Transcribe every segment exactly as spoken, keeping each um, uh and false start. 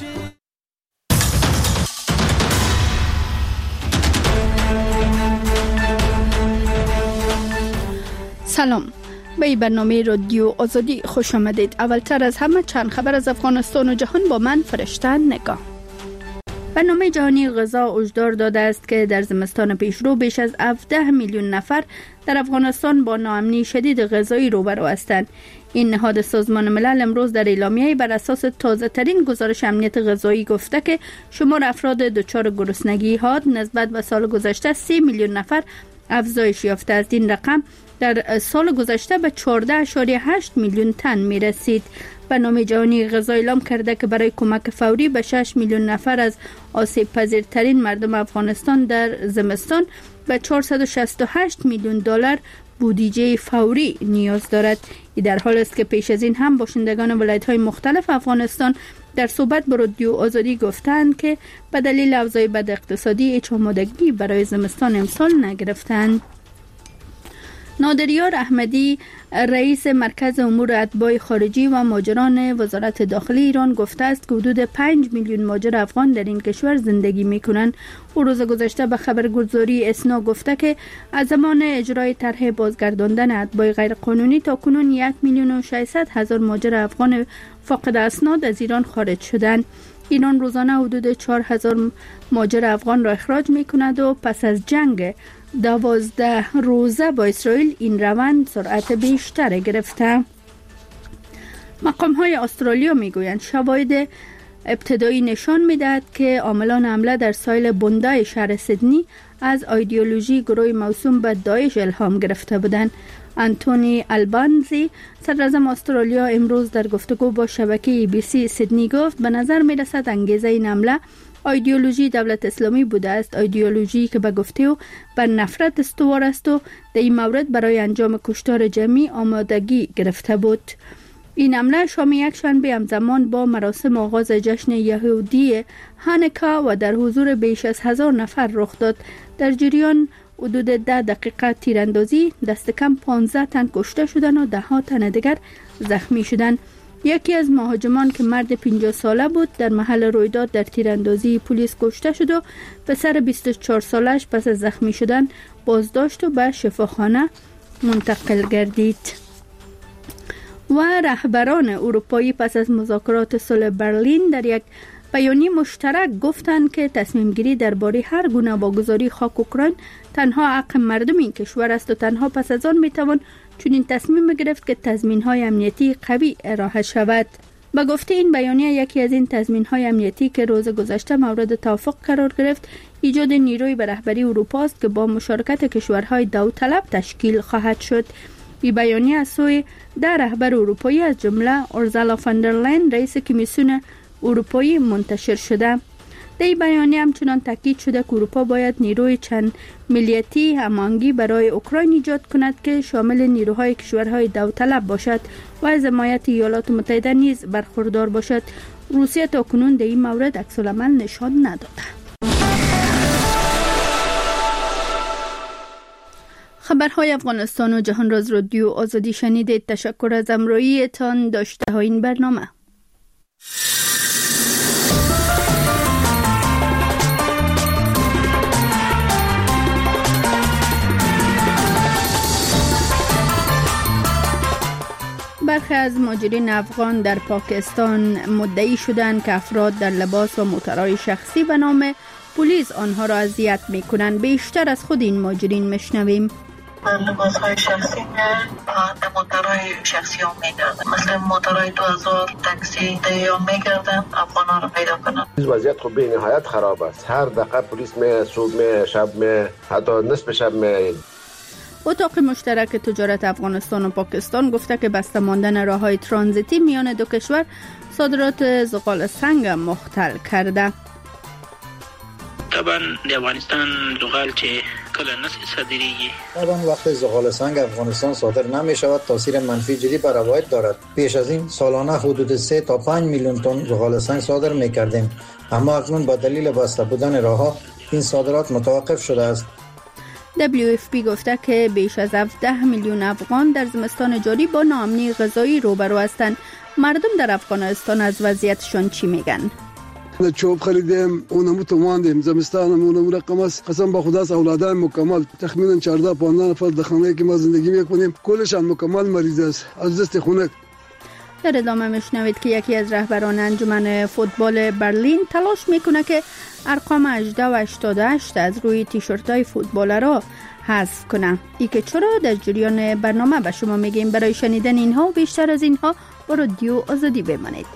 سلام، به این برنامه رادیو آزادی خوش آمدید. اولتر از همه چند خبر از افغانستان و جهان با من فرشته نگاه. برنامه جهانی غذا هشدار داده است که در زمستان پیشرو بیش از هفده میلیون نفر در افغانستان با ناامنی شدید غذایی روبرو هستند. این نهاد سازمان ملل امروز در اعلامیه بر اساس تازه ترین گزارش امنیت غذایی گفته که شمار افراد دچار گرسنگی حاد نسبت به سال گذشته سه میلیون نفر افزایش یافته است. این رقم در سال گذشته به چهارده اشاریه هشت میلیون تن می رسید. برنامه جهانی غذا اعلام کرده که برای کمک فوری به شش میلیون نفر از آسیب پذیرترین مردم افغانستان در زمستان به چهارصد و شصت و هشت میلیون دلار بودجه فوری نیاز دارد. این در حال است که پیش از این هم باشندگان ولایت‌های مختلف افغانستان در صحبت با رادیو آزادی گفتند که به دلیل اوضاع بد اقتصادی هیچ آمادگی برای زمستان امسال نگرفتند. نادریار احمدی رئیس مرکز امور اتباع خارجی و مهاجران وزارت داخلی ایران گفته است که حدود پنج میلیون مهاجر افغان در این کشور زندگی می‌کنند. او روز گذشته به خبرگزاری اسنا گفته که از زمان اجرای طرح بازگرداندن اتباع غیرقانونی تا کنون یک میلیون و ششصد هزار مهاجر افغان فاقد اسناد از ایران خارج شدند. ایران روزانه حدود چهار هزار مهاجر افغان را اخراج می‌کند و پس از جنگ دوازده روزه با اسرائیل این روند سرعت بیشتر گرفته. مقام های استرالیا میگویند شواهد ابتدایی نشان میدهد که عاملان حمله در ساحل بوندای شهر سیدنی از ایدئولوژی گروه موسوم به داعش الهام گرفته بودند. انتونی البانزی صدراعظم استرالیا امروز در گفتگو با شبکه ای بی سی سیدنی گفت به نظر میرسد انگیزه این حمله ایدئولوژی دولت اسلامی بوده است، ایدئولوژی که به گفته او بر نفرت استوار است و در این مورد برای انجام کشتار جمعی آمادگی گرفته بود. این حمله شام یک شنبه همزمان با مراسم آغاز جشن یهودی هانوکا و در حضور بیش از هزار نفر رخ داد. در جریان حدود ده دقیقه تیراندازی دست کم پانزده تن کشته شدند و ده ها تن دیگر زخمی شدند. یکی از مهاجمان که مرد پنجاه ساله بود در محل رویداد در تیراندازی پلیس کشته شد و پسر بیست و چهار سالش پس از زخمی شدن بازداشت و به شفاخانه منتقل گردید. و رهبران اروپایی پس از مذاکرات صلح برلین در یک بیانیه مشترک گفتند که تصمیم گیری درباره هر گونه واگذاری خاک اوکراین تنها حق مردم این کشور است و تنها پس از آن میتوان چون این تصمیم گرفت که تضمین‌های امنیتی قوی ارائه شود. با گفته این بیانیه یکی از این تضمین‌های امنیتی که روز گذشته مورد توافق قرار گرفت ایجاد نیروی به رهبری اروپا است که با مشارکت کشورهای داوطلب تشکیل خواهد شد. این بیانیه از سوی ده رهبر اروپایی از جمله اورسولا فاندرلاین رئیس کمیسیون اروپایی منتشر شده. در این بیانیه همچنان تاکید شده که اروپا باید نیروی چند ملیتی هماهنگی برای اوکراین ایجاد کند که شامل نیروهای کشورهای داوطلب باشد و از حمایت ایالات متحده نیز برخوردار باشد. روسیه تاکنون در این مورد عکس‌العمل نشان نداده. خبرهای افغانستان و جهان را از رادیو آزادی شنیدید. تشکر از همراهیتان. داشته های این برنامه. برخی از مهاجرین افغان در پاکستان مدعی شدند که افراد در لباس و موترهای شخصی به نام پلیس آنها را اذیت می‌کنند. بیشتر از خود این مهاجرین میشنویم. در لباس‌های شخصی میان در موترهای شخصی هم میگردن، مثل موترهای دو هزار تاکسی دیام میگردن افغان‌ها رو پیدا کنن. این وضعیت خب به نهایت خراب است. هر دقیقه پلیس می صبح می شب می حتی نصف شب می. اتاق مشترک تجارت افغانستان و پاکستان گفته که بسته ماندن راه‌های ترانزیتی میان دو کشور صادرات زغال سنگ مختل کرده. طبعا د افغانستان زغال چې کله نس صادریږي طبعا وقت زغال سنگ افغانستان صادر نمی شود تاثیر منفی جدی بر روایت دارد. پیش از این سالانه حدود سه تا پنج میلیون تن زغال سنگ صادر می کردیم، اما اکنون با دلیل بسته بودن راه‌ها این صادرات متوقف شده است. دبلیو اف پی گفته که بیش از هفده میلیون افغان در زمستان جاری با ناامنی غذایی روبرو هستند. مردم در افغانستان از وضعیتشان چی میگن؟ چوب خریدیم، اونم تو ماندیم، زمستانم اونم رقم است. قسم به خدا است اولادای مکمل تخمینا چهارده پانزده نفر در خانه‌ای که ما زندگی میکنیم کلشان مکمل مریض است از دست خنک. در ادامه میشنوید که یکی از رهبران انجمن فوتبال برلین تلاش میکنه که ارقام هجده و هشتاد و هشت از روی تیشرت‌های فوتبالرها حذف کنه. ای که چرا در جریان برنامه به شما میگیم. برای شنیدن اینها و بیشتر از اینها با رادیو آزادی بمانید.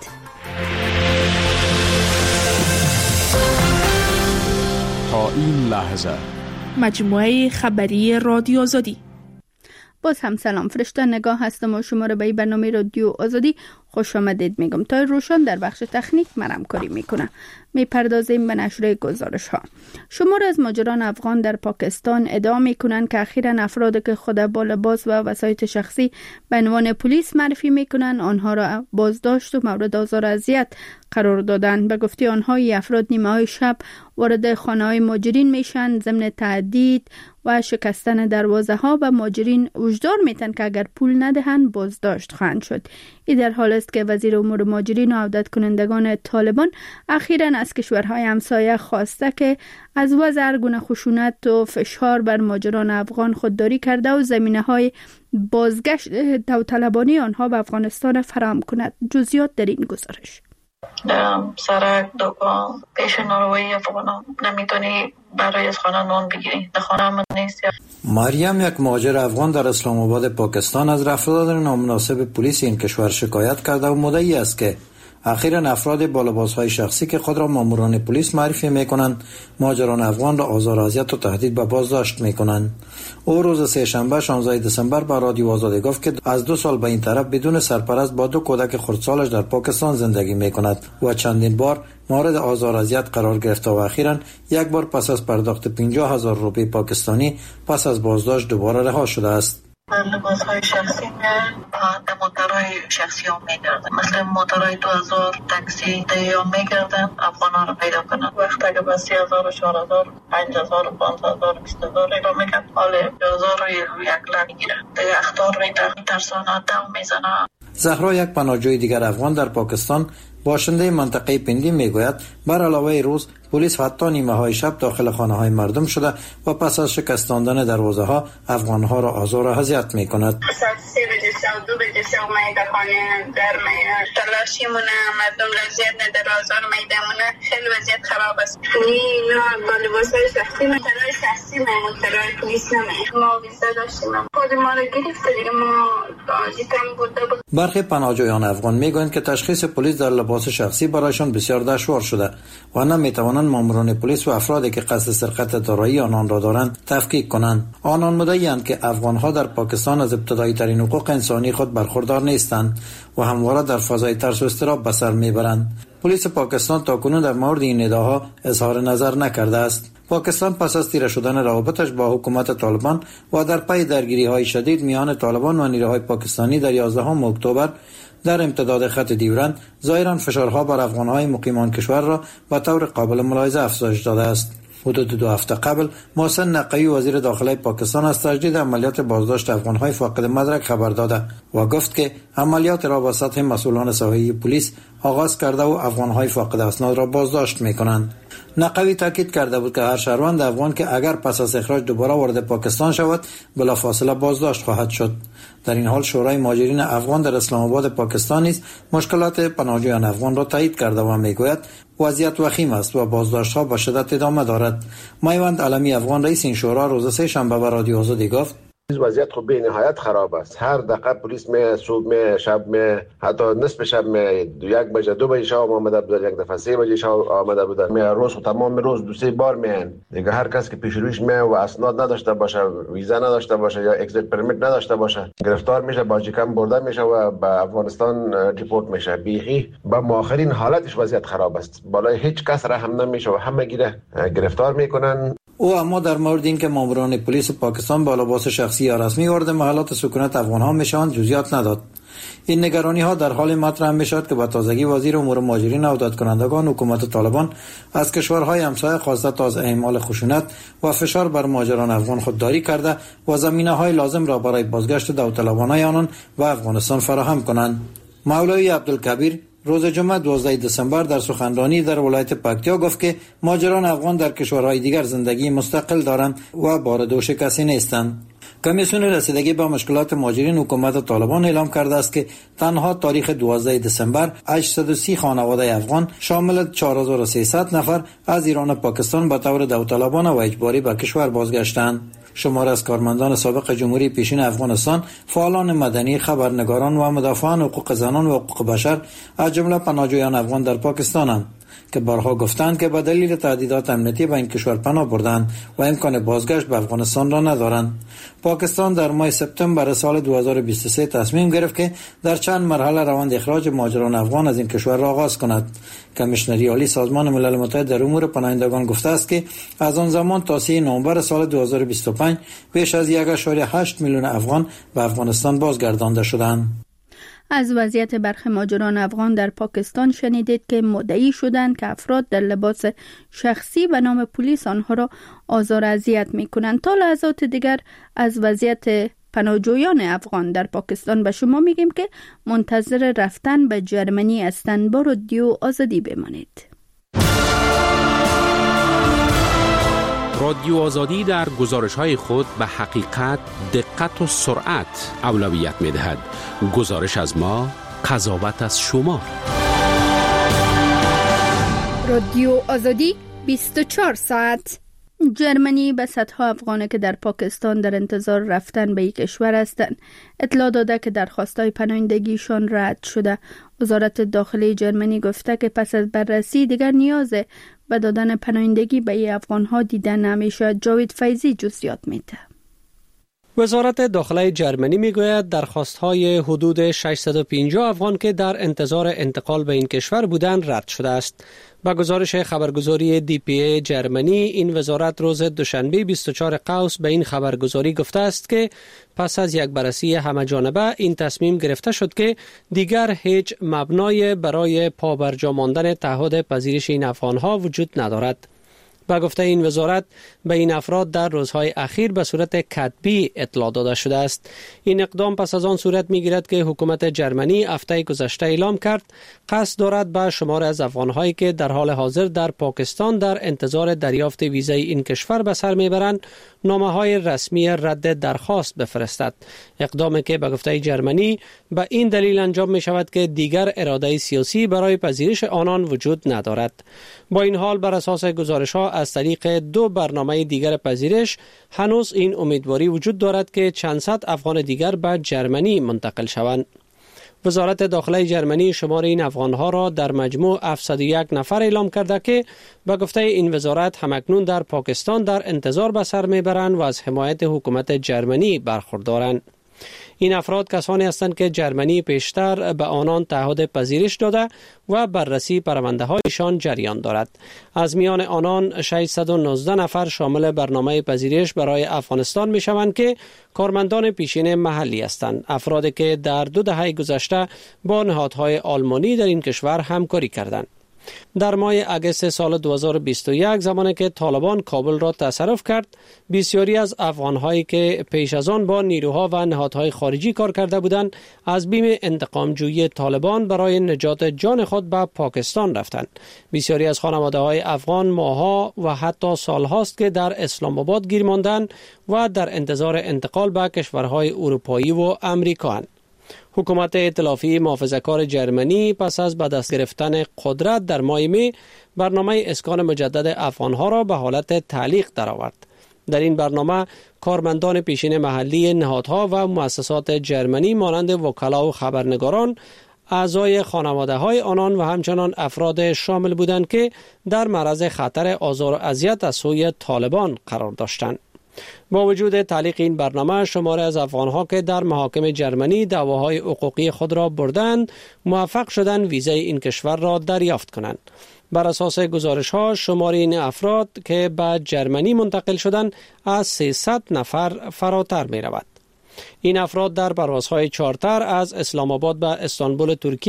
تا این لحظه مجموعه خبری رادیو آزادی. باز هم سلام، فرشته نگاه هستم و شما را به برنامه رادیو آزادی خوش آمدید میگم. تا روشن در بخش تکنیک من همکاری میکنه. میپردازیم به نشر گزارش ها. شمار از مهاجران افغان در پاکستان ادعا میکنند که اخیراً افرادی که خود با لباس و وسایط شخصی به عنوان پلیس معرفی میکنند آنها را بازداشت و مورد آزار و اذیت قرار دادند. به گفته آنها این افراد نیمه های شب وارد خانه های مهاجرین میشن، ضمن تهدید و شکستن دروازه ها و مهاجرین وجدار میتن که اگر پول ندهند بازداشت خواهند شد. این در حال است که وزیر امور مهاجرین و عودت کنندگان طالبان اخیراً از کشورهای همسایه خواسته که از وضع هر گونه خشونت و فشار بر مهاجران افغان خودداری کرده و زمینه‌های بازگشت داوطلبانه آنها به افغانستان فراهم کند. جزئیات در این گزارش. سرک دکان پیش ناروایی افغانان نمیتونی برای از خانه نان بگیری، در خانه من نیست. مریم یک مهاجر افغان در اسلام آباد پاکستان از رفتار نامناسب پلیس این کشور شکایت کرده و مدعی است که اخیراً افراد با لباس‌های شخصی که خود را ماموران پلیس معرفی می‌کنند مهاجران افغان را آزار و اذیت و تهدید به بازداشت می‌کنند. او روز سه شنبه شانزده دسامبر به رادیو آزادی گفت که از دو سال به این طرف بدون سرپرست با دو کودک خردسالش در پاکستان زندگی می‌کند و چندین بار مورد آزار و اذیت قرار گرفته و اخیراً یک بار پس از پرداخت پنجاه هزار روپیه پاکستانی پس از بازداشت دوباره رها شده است. لباس های شخصی میان به موترهای شخصی ها میگردن، مثل موترهای دو هزار تاکسی دیا میگردن افغان ها رو پیدا کنن. وقت اگه با سی هزار و چهار هزار پنج هزار و پانز هزار و بیست هزار رو میگن حال هزار و یک لک میگیرن دیگه اختار میترسانه دم میزنه. زهرا یک پناهجوی دیگر افغان در پاکستان باشنده منطقه پندی میگوید بر علاوه روز پلیس حتی نیمه های شب داخل خانه های مردم شده و پس از شکستاندن دروازه ها افغان ها را آزار و اذیت می کند. ساعت سه بجه شب دو بجه شب میده خانه گرمه تلاشی مونه مردم رضایت نداره آزار میده مونه خیلی وضعیت خراب است. نه با لباس های شخصی مترهای شخصی مترهای پلیس نمی ما ویزا داشتیم خود ما رو گرفته دیگه ما جیتم بوده بود. برخی پناهجویان افغان میگویند که تشخیص پلیس در لباس شخصی برایشان بسیار دشوار شده و نمیتوانند ماموران پلیس و افرادی که قصد سرقت دارایی آنان را دارند تفکیک کنند. آنان مدعی‌اند که افغان‌ها در پاکستان از ابتدایی ترین حقوق انسانی خود برخوردار نیستند و همواره در فضای ترس و اضطراب به سر میبرند. پلیس پاکستان تاکنون در مورد این ادعاها اظهار نظر نکرده است. پاکستان پس از تیره شدن روابطش با حکومت طالبان و در پی درگیری‌های شدید میان طالبان و نیروهای پاکستانی در یازدهم اکتبر در امتداد خط دیورند ظاهراً فشارها بر افغان‌های مقیمان کشور را به طور قابل ملاحظه افزایش داده است. حدود دو هفته قبل محسن نقوی وزیر داخلی پاکستان از تجدید عملیات بازداشت افغان‌های فاقد مدرک خبر داده و گفت که عملیات را با سطح مسئولان ساحلی پلیس آغاز کرده و افغان‌های فاقد اسناد را بازداشت می‌کنند. نقوی تاکید کرده بود که هر شهروند افغان که اگر پس از اخراج دوباره وارد پاکستان شود بلافاصله بازداشت خواهد شد. در این حال شورای مهاجرین افغان در اسلام آباد پاکستان نیز مشکلات پناهجویان افغان را تایید کرده و میگوید وضعیت وخیم است و بازداشت‌ها با شدت ادامه دارد. میوند علمی افغان رئیس این شورا روز سه شنبه به رادیو آزادی گفت وضعیت خب به نهایت خراب است. هر دقیقه پلیس می صبح می شب می حتی نصف شب می یک بجه دو بجه شب آمده بود، یک دفعه سه بجه شب آمده بود. می روز و تمام روز دو سه بار میان دیگه. هر کس که پیش رویش می و اسناد نداشته باشه، ویزا نداشته باشه یا اگزیت پرمیت نداشته باشه گرفتار میشه، باجیکم برده میشه و به افغانستان دیپورت میشه. بیخی با آخرین حالتش وضعیت خراب است. بالای هیچ کس رحم نمیشه و همه گیره گرفتار میکنن. او اما در مورد اینکه ماموران پلیس پاکستان با لباس شخصی یا رسمی وارد محلات سکونت افغان‌ها میشوند جزئیات نداد. این نگرانی‌ها در حال مطرح میشد که با تازگی وزیر امور مهاجرین و عودت کنندگان حکومت طالبان از کشورهای همسایه خواسته تا از اعمال خشونت و فشار بر مهاجران افغان خودداری کرده و زمینه‌های لازم را برای بازگشت داوطلبانه آنان و افغانستان فراهم کنند. مولوی عبدالکبیر روز جمعه دوازده دسامبر در سخنرانی در ولایت پکتیا گفت که مهاجران افغان در کشورهای دیگر زندگی مستقل دارند و بار دوش کسی نیستند. کمیسیون رسیدگی به مشکلات مهاجرین حکومت طالبان اعلام کرده است که تنها تاریخ دوازده دسامبر هشتصد و سی خانواده افغان شامل چهار هزار و سیصد نفر از ایران و پاکستان به طور داوطلبانه و اجباری به کشور بازگشتند. شمار از کارمندان سابق جمهوری پیشین افغانستان، فعالان مدنی، خبرنگاران و مدافعان حقوق زنان و حقوق بشر از جمله پناهجویان افغان در پاکستانند که بارها گفتند که به دلیل تهدیدات امنیتی به این کشور پناه بردند و امکان بازگشت به افغانستان را ندارند. پاکستان در ماه سپتامبر سال دو هزار و بیست و سه تصمیم گرفت که در چند مرحله روند اخراج مهاجران افغان از این کشور را آغاز کند. کمیشنری عالی سازمان ملل متحد در امور پناهندگان گفته است که از آن زمان تا سوم نوامبر سال دو هزار و بیست و پنج بیش از یک ممیز هشت میلیون افغان به افغانستان بازگردانده شدند. از وضعیت برخی مهاجران افغان در پاکستان شنیدید که مدعی شدند که افراد در لباس شخصی به نام پلیس آنها را آزار و اذیت می‌کنند. تا لحظات دیگر از وضعیت پناهجویان افغان در پاکستان به شما میگیم که منتظر رفتن به جرمنی هستند. با رادیو آزادی بمانید. رادیو آزادی در گزارش‌های خود به حقیقت، دقت و سرعت اولویت می‌دهد. گزارش از ما، قضاوت از شما. رادیو آزادی بیست و چهار ساعت. جرمنی به صدها افغانه که در پاکستان در انتظار رفتن به یک کشور هستند اطلاع داده که درخواست‌های پناهندگیشان رد شده. وزارت داخلی جرمنی گفته که پس از بررسی دیگر نیاز به دادن پناهندگی به ای افغان‌ها دیده نمی‌شود. جاوید فیضی جزئیات می‌ده. وزارت داخلی جرمنی میگوید درخواست‌های حدود ششصد و پنجاه افغان که در انتظار انتقال به این کشور بودند رد شده است. با گزارش خبرگزاری دی پی ای جرمنی، این وزارت روز دوشنبه بیست و چهار قوس به این خبرگزاری گفته است که پس از یک بررسی همه‌جانبه این تصمیم گرفته شد که دیگر هیچ مبنای برای پابرجا ماندن تعهد پذیرش این افغان‌ها وجود ندارد. با گفته این وزارت به این افراد در روزهای اخیر به صورت کتبی اطلاع داده شده است. این اقدام پس از آن صورت می‌گیرد که حکومت جرمنی هفته گذشته اعلام کرد قصد دارد به شمار از افغان‌هایی که در حال حاضر در پاکستان در انتظار دریافت ویزای این کشور به سر میبرند نامه‌های رسمی رد درخواست بفرستد. اقدامی که به گفته جرمنی به این دلیل انجام می شود که دیگر اراده سیاسی برای پذیرش آنان وجود ندارد. با این حال بر اساس گزارش‌ها از طریق دو برنامه دیگر پذیرش هنوز این امیدواری وجود دارد که چند صد افغان دیگر به جرمنی منتقل شوند. وزارت داخلی جرمنی شمار این افغان‌ها را در مجموع هفتصد و یک نفر اعلام کرده که به گفته این وزارت همکنون در پاکستان در انتظار به سر میبرند و از حمایت حکومت جرمنی برخوردارند. این افراد کسانی هستند که جرمنی پیشتر به آنان تعهد پذیرش داده و بررسی پرونده‌هایشان جریان دارد. از میان آنان ششصد و نوزده نفر شامل برنامه پذیرش برای افغانستان می شوند که کارمندان پیشین محلی هستند. افرادی که در دو دهه گذشته با نهادهای آلمانی در این کشور همکاری کردند. در ماه اگست سال دو هزار و بیست و یک زمانی که طالبان کابل را تصرف کرد، بسیاری از افغان‌هایی که پیش از آن با نیروها و نهادهای خارجی کار کرده بودند از بیم انتقام‌جویی طالبان برای نجات جان خود به پاکستان رفتند. بسیاری از خانواده‌های افغان ماه‌ها و حتی سال‌هاست که در اسلام آباد گیر ماندند و در انتظار انتقال به کشورهای اروپایی و امریکا اند. حکومت ائتلافی محافظه‌کار جرمنی پس از به دست گرفتن قدرت در ماه می برنامه اسکان مجدد افغان‌ها را به حالت تعلیق درآورد. در این برنامه کارمندان پیشین محلی نهادها و مؤسسات جرمنی مانند وکلا و خبرنگاران، اعضای خانواده‌های آنان و همچنان افراد شامل بودند که در معرض خطر آزار و اذیت از سوی طالبان قرار داشتند. با وجود تعلیق این برنامه، شماری از افغان‌ها که در محاکم جرمنی دعواهای حقوقی خود را بردند، موفق شدند ویزای این کشور را دریافت کنند. بر اساس گزارش‌ها، شمار این افراد که به جرمنی منتقل شدند از سیصد نفر فراتر می‌رود. این افراد در پروازهای چارتر از اسلام آباد به استانبول ترکیه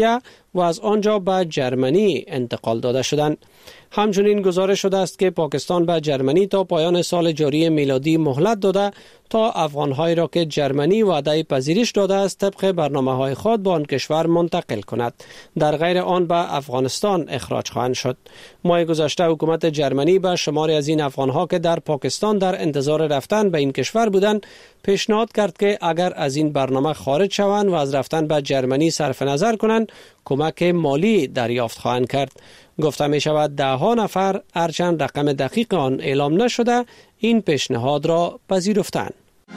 و از آنجا به جرمنی انتقال داده شدند. همچنین گزارش شده است که پاکستان به جرمنی تا پایان سال جاری میلادی مهلت داده تا افغان‌هایی را که جرمنی وعده پذیرش داده است طبق برنامه‌های خود به آن کشور منتقل کند. در غیر آن به افغانستان اخراج خواهند شد. ماه گذشته حکومت جرمنی به شماری از این افغان‌ها که در پاکستان در انتظار رفتن به این کشور بودند پیشنهاد کرد که اگر از این برنامه خارج شوند و از رفتن به جرمنی صرف نظر کنند کمک مالی دریافت خواهند کرد. گفته می شود ده ها نفر هرچند رقم دقیق آن اعلام نشده این پیشنهاد را پذیرفتند.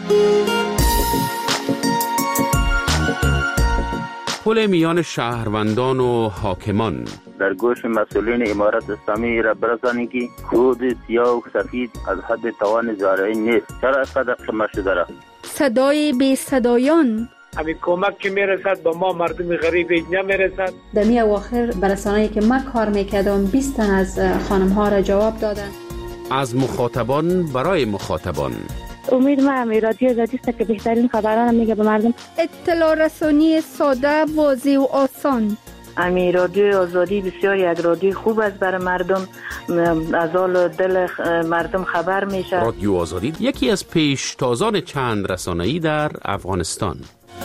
پل میان شهروندان و حاکمان در گوش مسئولین امارت اسلامی را برسانید که خود سیاه و سفید از حد توان زارعی نیست. چرا اینقدر شما شده را؟ صدای بی صدایان همین کمک که میرسد به ما مردم غریب نمیرسد. در می اواخر برسانه‌ای که من کار میکردم بیست تن از خانم ها را جواب دادن. از مخاطبان برای مخاطبان امید ما همی رادیو آزادی است که بهترین خبران میگه به مردم. اطلاع رسانی ساده، واضح و آسان. امی رادیو آزادی بسیار یک رادیو خوب است برای مردم، از حال دل مردم خبر میشه. رادیو آزادی یکی از پیشتازان چند رسانه‌ای در افغانستان.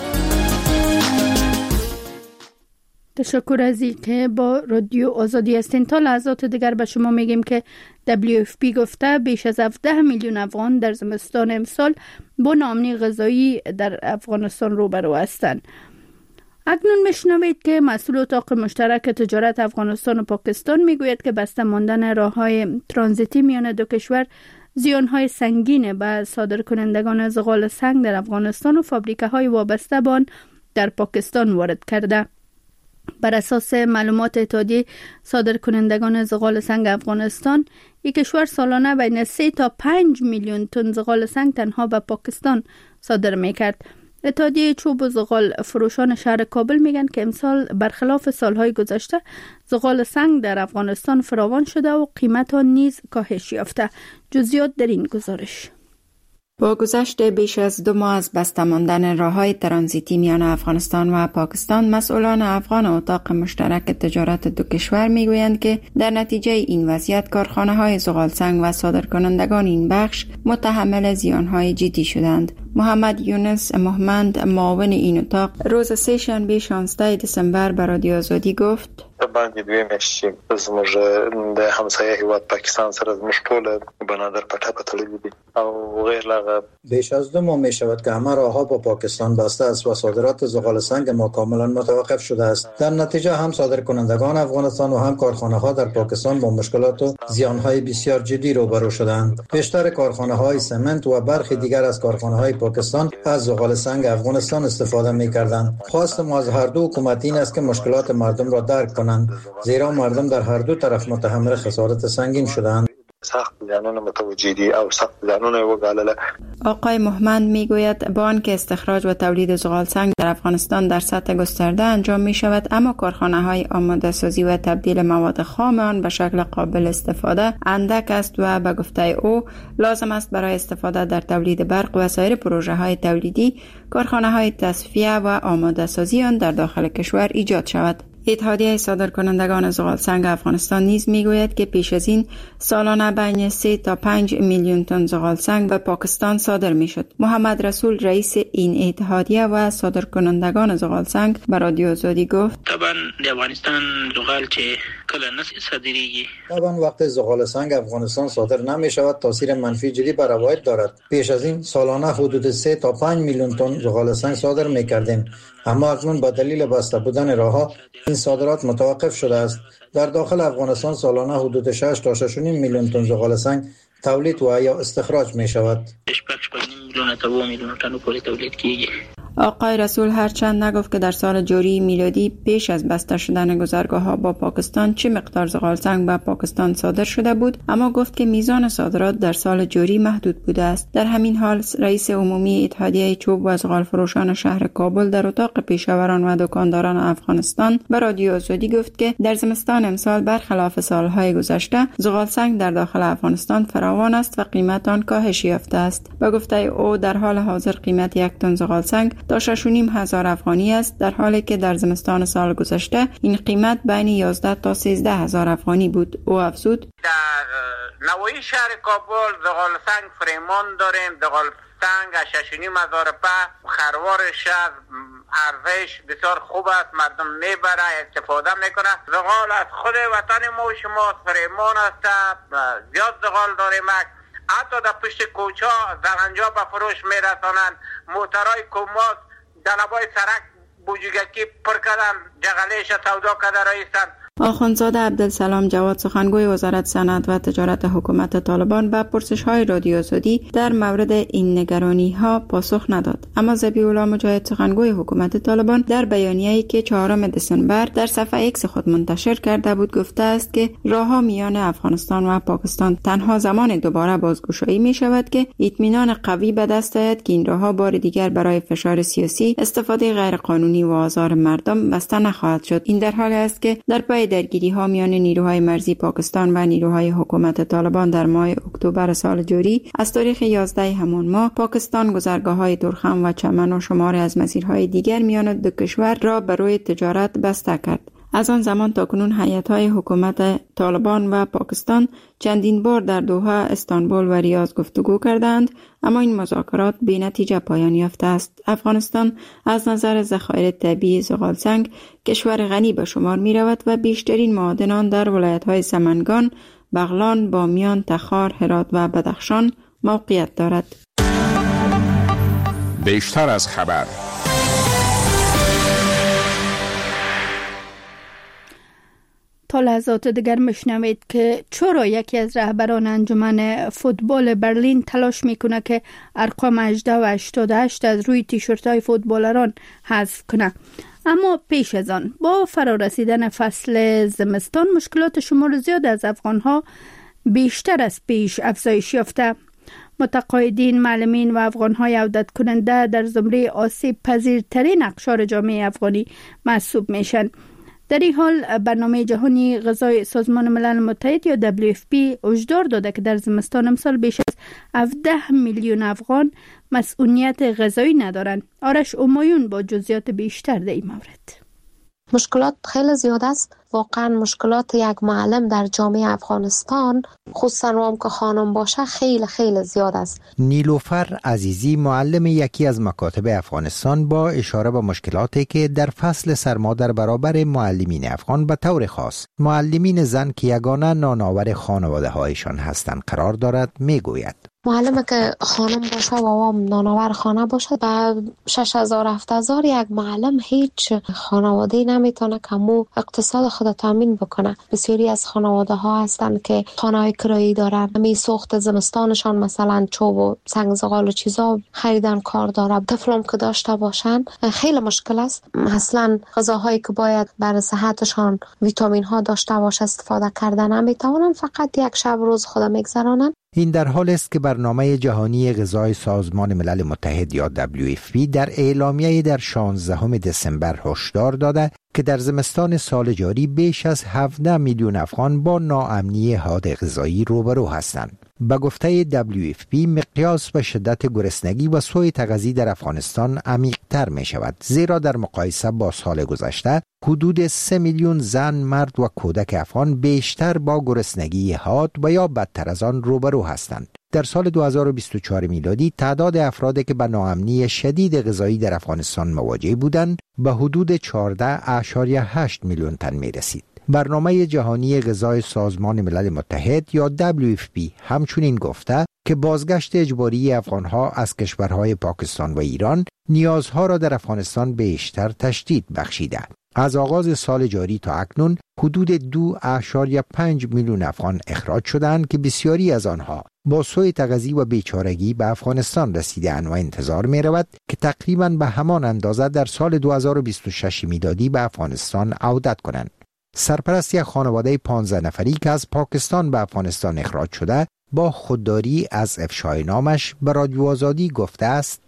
تشکر از اینکه با رادیو آزادی هستین. تا لحظات دیگر به شما میگیم که دبلیو اف پی گفته بیش از هفده میلیون افغان در زمستان امسال با ناامنی غذایی در افغانستان روبرو هستند. اکنون میشنوید که مسئول اتاق مشترک تجارت افغانستان و پاکستان میگوید که بسته ماندن راههای ترانزیتی میان دو کشور زیانهای سنگین به صادرکنندگان زغال سنگ در افغانستان و فابریکه‌های وابسته به آن در پاکستان وارد کرده. بر اساس معلومات اتحادیه صادرکنندگان زغال سنگ افغانستان، یک کشور سالانه بین سه تا پنج میلیون تن زغال سنگ تنها به پاکستان صادر میکرد. اتحادیه چوب و زغال فروشان شهر کابل میگن که امسال برخلاف سالهای گذشته زغال سنگ در افغانستان فراوان شده و قیمت آن نیز کاهش یافته. جزئیات در این گزارش. با گذشت بیش از دو ماه از بسته ماندن راههای ترانزیتی میان افغانستان و پاکستان، مسئولان افغان اتاق مشترک تجارت دو کشور میگویند که در نتیجه این وضعیت کارخانه‌های زغال سنگ و صادرکنندگان این بخش متحمل زیانهای جدی شدند. محمد یونس محمد معاون این اتاق روز سه شنبه شانزده دسامبر به رادیو آزادی گفت: باندې دوی میاشتې زموږ د همسایه هیواد پاکستان سره زموږ ټول بنادر پټه پتلې دي او غیر لاغه. بیش از دو ماه می شود که همه راهها با پاکستان بسته است و صادرات زغال سنگ ما کاملا متوقف شده است. در نتیجه هم صادرکنندگان افغانستان و هم کارخانه ها در پاکستان با مشکلات و زیان های بسیار جدی روبرو شدند. بیشتر کارخانه های سمنت و برخی دیگر از کارخانه های پاکستان از زغال سنگ افغانستان استفاده می کردند. خواست ما از هر دو حکومت این است که مشکلات مردم را درک کنند، زیرا مردم در هر دو طرف متحمل خسارت سنگین شدند. سخت زیانونه متوجه دي او سخت زیانونه وګالله. آقای محمد میگوید با آنکه استخراج و تولید زغال سنگ در افغانستان در سطح گسترده انجام می شود، اما کارخانه های آماده سازی و تبدیل مواد خام آن به شکل قابل استفاده اندک است و به گفته او لازم است برای استفاده در تولید برق و سایر پروژه های تولیدی کارخانه های تصفیه و آماده سازی آن در داخل کشور ایجاد شود. اتحادیه صادرکنندگان زغال سنگ افغانستان نیز میگوید که پیش از این سالانه بین سه تا پنج میلیون تن زغال سنگ به پاکستان صادر میشد. محمد رسول رئیس این اتحادیه و صادرکنندگان زغال سنگ به رادیو آزادی گفت: طبعا د افغانستان زغال چې کله نس صادریږي، طبعا وقت زغال سنگ افغانستان صادر نمی شود تاثیر منفی جدی بر روایت دارد. پیش از این سالانه حدود سه تا پنج میلیون تن زغال سنگ صادر میکردیم، اما اکنون با دلیل بسته بودن راهها این صادرات متوقف شده است. در داخل افغانستان سالانه حدود شش تا شش و نیم میلیون تن زغال سنگ تولید و یا استخراج می شود. آقای رسول هرچند نگفت که در سال جاری میلادی پیش از بسته شدن گذرگاه ها با پاکستان چه مقدار زغال سنگ به پاکستان صادر شده بود، اما گفت که میزان صادرات در سال جاری محدود بوده است. در همین حال رئیس عمومی اتحادیه چوب و زغال فروشان شهر کابل در اتاق پیشاوران و دکانداران افغانستان به رادیو آزادی گفت که در زمستان امسال برخلاف سالهای گذشته زغال سنگ در داخل افغانستان فراوان است و قیمت آن کاهش یافته است. با گفته او در حال حاضر قیمت یک تن زغال سنگ تا شش و نیم هزار افغانی است، در حالی که در زمستان سال گذشته این قیمت بین یازده تا سیزده هزار افغانی بود. او افزود: در نوای شهر کابل زغال سنگ فریمان داریم. زغال سنگ شش و نیم هزار په خروار شهر ارزش بسیار خوب است، مردم میبره استفاده میکنه. زغال از خود وطن ما و شما فریمان است، زیاد زغال داریم. حتی در پشت کوچه زغنجا به فروش میرسانند. موترهای کماس دلبای سرک بوجگکی پر کردن، جغلیش سودا کرده رئیسن. آخوندزاده عبدالسلام جواد، سخنگوی وزارت صنعت و تجارت حکومت طالبان، به پرسش‌های رادیو آزادی در مورد این نگرانی‌ها پاسخ نداد. اما ذبیح الله مجاهد، سخنگوی حکومت طالبان، در بیانیه‌ای که چهارم دسامبر در صفحه ایکس خود منتشر کرده بود گفته است که راه‌ها میان افغانستان و پاکستان تنها زمان دوباره بازگشایی می‌شود که اطمینان قوی به دست آید که این راه‌ها بار دیگر برای فشار سیاسی، استفاده غیرقانونی و آزار مردم بسته نخواهد شد. این در حالی است که در پی درگیری ها میان نیروهای مرزی پاکستان و نیروهای حکومت طالبان در ماه اکتبر سال جاری از تاریخ یازده همان ماه، پاکستان گذرگاه‌های درخم و چمن و شماری از مسیرهای دیگر میان دو کشور را برای تجارت بسته کرد. از آن زمان تا کنون هیئت‌های حکومت طالبان و پاکستان چندین بار در دوحه، استانبول و ریاض گفتگو کردند، اما این مذاکرات بی نتیجه پایان یافته است. افغانستان از نظر ذخایر طبیعی زغال سنگ کشور غنی به شمار می رود و بیشترین معادنان در ولایت‌های سمنگان، بغلان، بامیان، تخار، هرات و بدخشان موقعیت دارد. بیشتر از خبر. تا لحظات دیگر میشنوید که چرا یکی از رهبران انجمن فوتبال برلین تلاش میکنه که ارقام هجده و هشتاد و هشت از روی تیشرت‌های فوتبالران حذف کنه. اما پیش از آن، با فرارسیدن فصل زمستان، مشکلات شمار زیاد از افغانها بیشتر از پیش افزایش یافته. متقاعدین، معلمین و افغانهای عودت کننده در زمره آسیب پذیرترین اقشار جامعه افغانی محسوب میشن. در این حال برنامه جهانی غذای سازمان ملل متحد یا دبلیو اف پی هشدار داده که در زمستان امسال بیش از هفده میلیون افغان مسئولیت غذایی ندارند. آرش امایون با جزئیات بیشتر در این مورد. مشکلات خیلی زیاد است. واقعا مشکلات یک معلم در جامعه افغانستان، خصوصا روام که خانم باشه، خیلی خیلی زیاد است. نیلوفر عزیزی، معلم یکی از مکاتب افغانستان، با اشاره به مشکلاتی که در فصل سرما در برابر معلمین افغان به طور خاص معلمین زن که یگانه نانآور خانواده هایشان هستند قرار دارد میگوید. معلم که خانم باشه و وام نانآور خانه باشه، با شش هزار هفت هزار یک معلم هیچ خانواده نمیتونه که مو اقتصاد خود تامین بکنه. بسیاری از خانواده ها هستن که خانه های کرایی دارن، می سوخت زمستانشان مثلا چوب و سنگ زغال و چیزا خریدن کار داره. طفلم که داشته باشن خیلی مشکل است. اصلا غذاهایی که باید برای صحتشان ویتامین ها داشته باشه استفاده کردن نمیتونن، فقط یک شب روز خود میگذرانن. این در حال است که برنامه جهانی غذای سازمان ملل متحد یا دبلیو اف پی در اعلامیه در شانزدهم دسامبر هشدار داده که در زمستان سال جاری بیش از هفده میلیون افغان با ناامنی حاد غذایی روبرو هستند. به گفته دبلیو اف پی، مقیاس و شدت گرسنگی و سوء تغذیه در افغانستان عمیق‌تر می شود، زیرا در مقایسه با سال گذشته حدود سه میلیون زن، مرد و کودک افغان بیشتر با گرسنگی حاد و یا بدتر از آن روبرو هستند. در سال دو هزار و بیست و چهار میلادی تعداد افرادی که به ناامنی شدید غذایی در افغانستان مواجه بودند به حدود چهارده اشاریه هشت میلیون تن می رسید. برنامه جهانی غذای سازمان ملل متحد یا دبلیو اف پی همچنین گفته که بازگشت اجباری افغانها از کشورهای پاکستان و ایران نیازها را در افغانستان بیشتر تشدید بخشیده. از آغاز سال جاری تا اکنون حدود دو اشاریه پنج میلیون افغان اخراج شدند که بسیاری از آنها با سوء تغذیه و بیچارگی به افغانستان رسیدند و انتظار می رود که تقریباً به همان اندازه در سال دو هزار و بیست و شش میلادی به افغانستان عودت کنند. سرپرست یک خانواده پانزده نفری که از پاکستان به افغانستان اخراج شده با خودداری از افشای نامش به رادیو آزادی گفته است: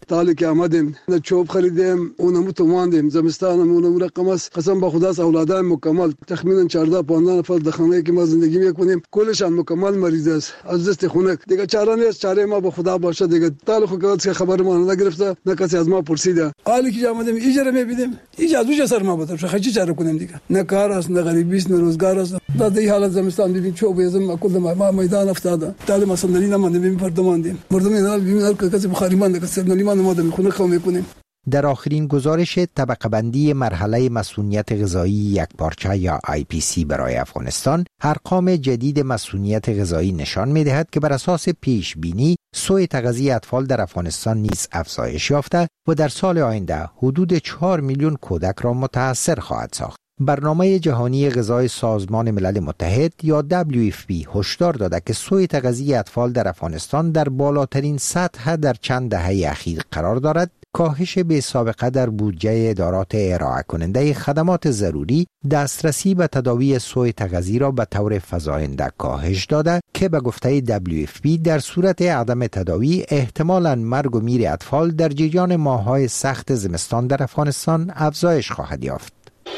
تالی که آمدیم چوب خریدیم اونمو تو ماندیم زمستانم اونمو رقم است قسم به خدا اولادای مکمل تخمینا چهارده پانزده نفر در خانه که ما زندگی میکنیم کلشان مکمل مریض است از دست خنک دیگه چاره نیست چاره ما به خدا باشه دیگه تالی خو که خبر ما نگرفته نه کسی از ما پرسیده حالی که آمدیم اجاره میبینیم اجازه سر ما بده چه چاره کنیم دیگه نه کار است نه غریبی است نه روزگار است در این حالت زمستان ببین چوب یزم کل ما میدان افتاده تعالی ما صندلی نمونده ببین پردماندیم مردم اینا ببین هر کسی بخاری مانده که صندلی ما نموده میخونه خو میکنیم. در آخرین گزارش طبقه بندی مرحله مسئولیت غذایی یکپارچه یا آی پی سی برای افغانستان، ارقام جدید مسئولیت غذایی نشان می‌دهد که بر اساس پیش بینی سوء تغذیه اطفال در افغانستان نیز افزایش یافته و در سال آینده حدود چهار میلیون کودک را متاثر خواهد ساخت. برنامه جهانی غذای سازمان ملل متحد یا دبلیو اف پی هشدار داده که سوء تغذیه اطفال در افغانستان در بالاترین سطح در چند دهه اخیر قرار دارد. کاهش بی سابقه در بودجه ادارات ارائه کننده خدمات ضروری دسترسی به تداوی سوء تغذیه را به طور فزاینده کاهش داده که به گفته دبلیو اف پی در صورت عدم تداوی احتمالاً مرگ و میر اطفال در جریان ماه‌های سخت زمستان در افغانستان افزایش خواهد یافت.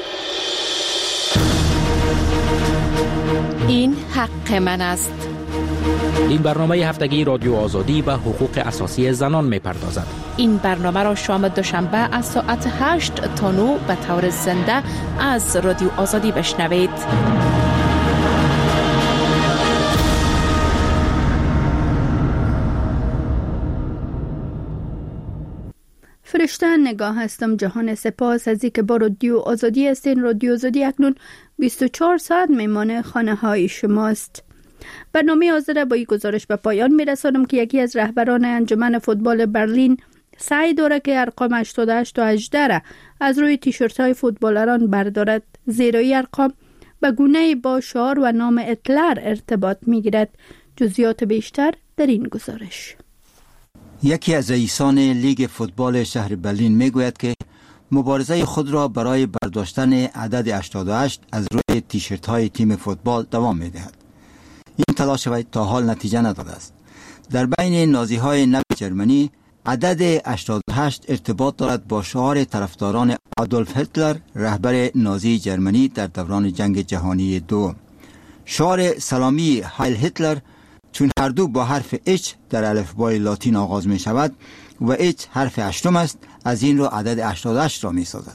این حق من است. این برنامه هفتگی رادیو آزادی به حقوق اساسی زنان می‌پردازد. این برنامه را شام دوشنبه از ساعت هشت تا نه به طور زنده از رادیو آزادی بشنوید. فرشته نگاه هستم جهان سپاس از اینکه با رادیو آزادی هستین. رادیو آزادی اکنون بیست و چهار ساعت میمانه خانه های شماست. برنامه حاضر با این گزارش به پایان میرسانم که یکی از رهبران انجمن فوتبال برلین سعی داره که ارقام هشتاد و هشت تا هجده را از روی تیشرت های فوتبالران بردارد، زیرا این ارقام به گونه‌ای با شعار و نام هیتلر ارتباط میگیرد. جزئیات بیشتر در این گزارش. یکی از رئیسان لیگ فوتبال شهر برلین میگوید که مبارزه خود را برای برداشتن عدد هشتاد و هشت از روی تیشرت های تیم فوتبال دوام میدهد. این تلاش وی تا حال نتیجه نداده است. در بین نازی های نو جرمنی عدد هشتاد و هشت ارتباط دارد با شعار طرفداران آدولف هیتلر رهبر نازی جرمنی در دوران جنگ جهانی دوم. شعار سلامی هایل هیتلر چون هر دو با حرف اچ در الفبای لاتین آغاز می شود و اچ حرف هشتم است، از این رو عدد هشتاد و هشت را می سازد.